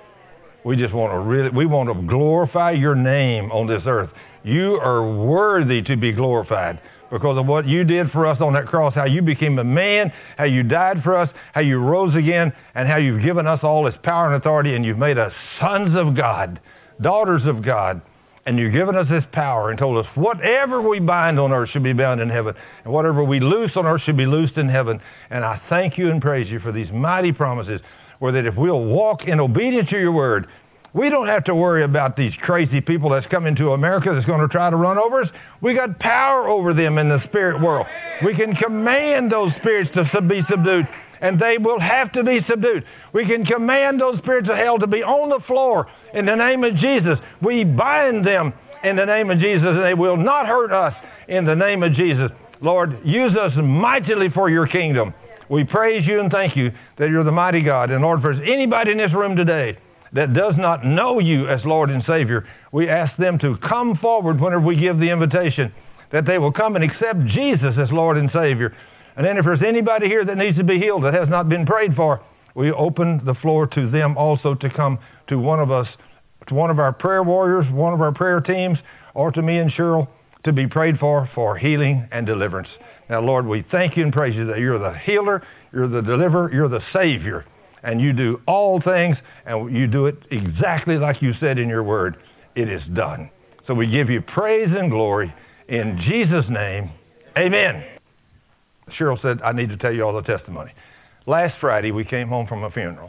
We just want to really, we want to glorify your name on this earth. You are worthy to be glorified because of what you did for us on that cross, how you became a man, how you died for us, how you rose again, and how you've given us all this power and authority, and you've made us sons of God, daughters of God, and you've given us this power and told us whatever we bind on earth should be bound in heaven, and whatever we loose on earth should be loosed in heaven. And I thank you and praise you for these mighty promises, where that if we'll walk in obedience to your word, we don't have to worry about these crazy people that's coming to America that's going to try to run over us. We got power over them in the spirit world. We can command those spirits to be subdued, and they will have to be subdued. We can command those spirits of hell to be on the floor in the name of Jesus. We bind them in the name of Jesus, and they will not hurt us in the name of Jesus. Lord, use us mightily for your kingdom. We praise you and thank you that you're the mighty God. And Lord, if there's anybody in this room today that does not know you as Lord and Savior, we ask them to come forward whenever we give the invitation, that they will come and accept Jesus as Lord and Savior. And then if there's anybody here that needs to be healed that has not been prayed for, we open the floor to them also to come to one of us, to one of our prayer warriors, one of our prayer teams, or to me and Cheryl to be prayed for, for healing and deliverance. Now, Lord, we thank you and praise you that you're the healer, you're the deliverer, you're the Savior. And you do all things, and you do it exactly like you said in your word. It is done. So we give you praise and glory in Jesus' name. Amen. Cheryl said, I need to tell you all the testimony. Last Friday, we came home from a funeral.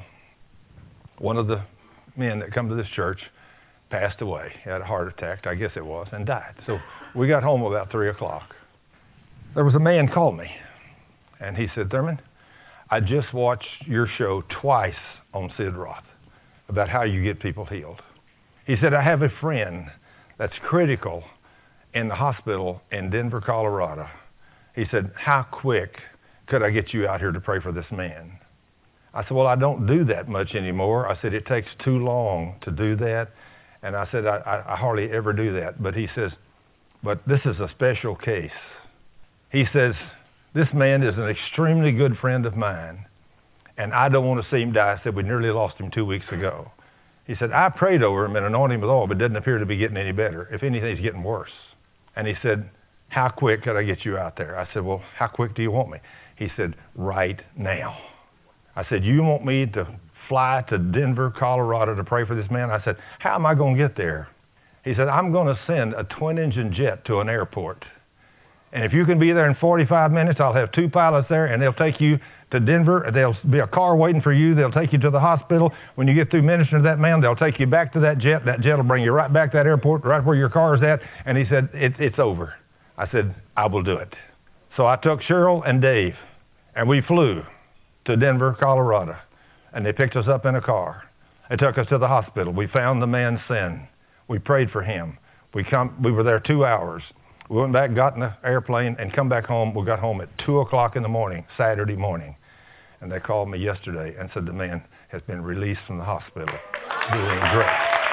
One of the men that come to this church passed away. He had a heart attack, I guess it was, and died. So we got home about three o'clock. There was a man called me, and he said, Thurman, I just watched your show twice on Sid Roth about how you get people healed. He said, I have a friend that's critical in the hospital in Denver, Colorado. He said, how quick could I get you out here to pray for this man? I said, well, I don't do that much anymore. I said, it takes too long to do that. And I said, I, I, I hardly ever do that. But he says, but this is a special case. He says, this man is an extremely good friend of mine, and I don't want to see him die. I said, we nearly lost him two weeks ago. He said, I prayed over him and anointed him with oil, but it doesn't appear to be getting any better. If anything, he's getting worse. And he said, how quick could I get you out there? I said, well, how quick do you want me? He said, right now. I said, you want me to fly to Denver, Colorado to pray for this man? I said, how am I going to get there? He said, I'm going to send a twin-engine jet to an airport. And if you can be there in forty-five minutes, I'll have two pilots there, and they'll take you to Denver. There'll be a car waiting for you. They'll take you to the hospital. When you get through ministering to that man, they'll take you back to that jet. That jet will bring you right back to that airport, right where your car is at. And he said, it, it's over. I said, I will do it. So I took Cheryl and Dave, and we flew to Denver, Colorado. And they picked us up in a car. They took us to the hospital. We found the man's sin. We prayed for him. We, come, we were there two hours. We went back, got in the airplane, and come back home. We got home at two o'clock in the morning, Saturday morning. And they called me yesterday and said the man has been released from the hospital, doing great.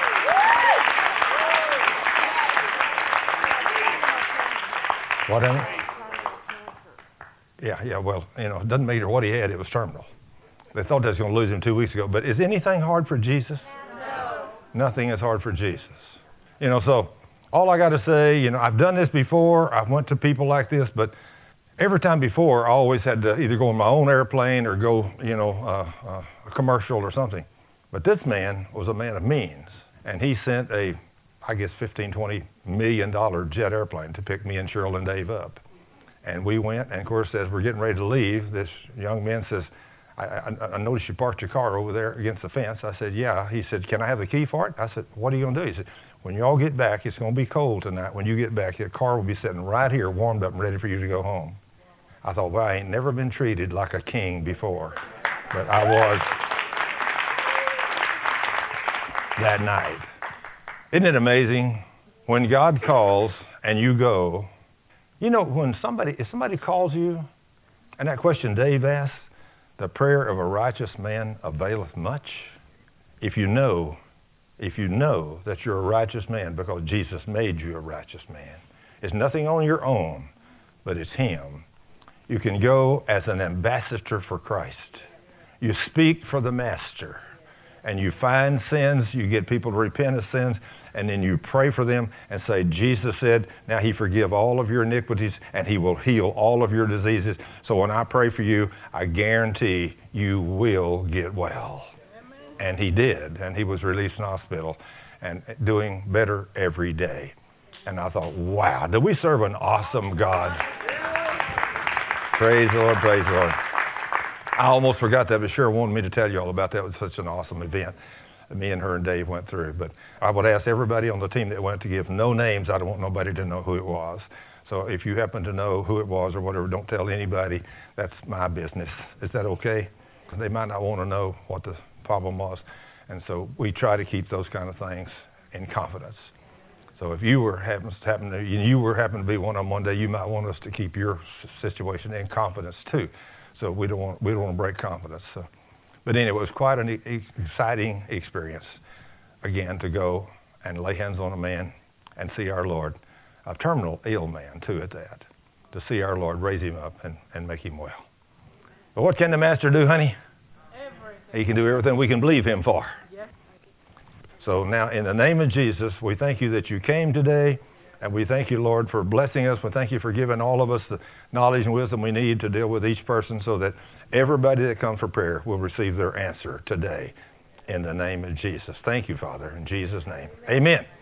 What, honey? Yeah, yeah, well, you know, it doesn't matter what he had, it was terminal. They thought they was going to lose him two weeks ago. But is anything hard for Jesus? No. Nothing is hard for Jesus. You know, so all I got to say, you know, I've done this before. I've went to people like this, but every time before, I always had to either go on my own airplane or go, you know, uh, uh, a commercial or something. But this man was a man of means, and he sent a, I guess, fifteen, twenty million dollar jet airplane to pick me and Cheryl and Dave up. And we went, and of course, as we're getting ready to leave, this young man says, I, I, I noticed you parked your car over there against the fence. I said, yeah. He said, can I have the key for it? I said, what are you going to do? He said, when you all get back, it's going to be cold tonight. When you get back, your car will be sitting right here, warmed up and ready for you to go home. I thought, well, I ain't never been treated like a king before. But I was that night. Isn't it amazing? When God calls and you go, you know, when somebody, if somebody calls you, and that question Dave asked, the prayer of a righteous man availeth much. If you know, if you know that you're a righteous man because Jesus made you a righteous man, it's nothing on your own, but it's him. You can go as an ambassador for Christ. You speak for the master, and you find sins, you get people to repent of sins, and then you pray for them and say, Jesus said, now he forgive all of your iniquities and he will heal all of your diseases. So when I pray for you, I guarantee you will get well. Amen. And he did, and he was released from the hospital and doing better every day. And I thought, wow, do we serve an awesome God? Praise the Lord, praise the Lord. I almost forgot that, but sure wanted me to tell you all about that. It was such an awesome event that me and her and Dave went through. But I would ask everybody on the team that went to give no names. I don't want nobody to know who it was. So if you happen to know who it was or whatever, don't tell anybody. That's my business. Is that okay? They might not want to know what the problem was. And so we try to keep those kind of things in confidence. So if you were happen, happen to you were happen to be one of them one day, you might want us to keep your situation in confidence too. So we don't want we don't want to break confidence. So, but anyway, it was quite an e- exciting experience, again, to go and lay hands on a man and see our Lord, a terminal ill man too at that, to see our Lord raise him up and, and make him well. But what can the Master do, honey? Everything. He can do everything we can believe him for. Yes. So now, in the name of Jesus, we thank you that you came today. And we thank you, Lord, for blessing us. We thank you for giving all of us the knowledge and wisdom we need to deal with each person so that everybody that comes for prayer will receive their answer today in the name of Jesus. Thank you, Father, in Jesus' name. Amen.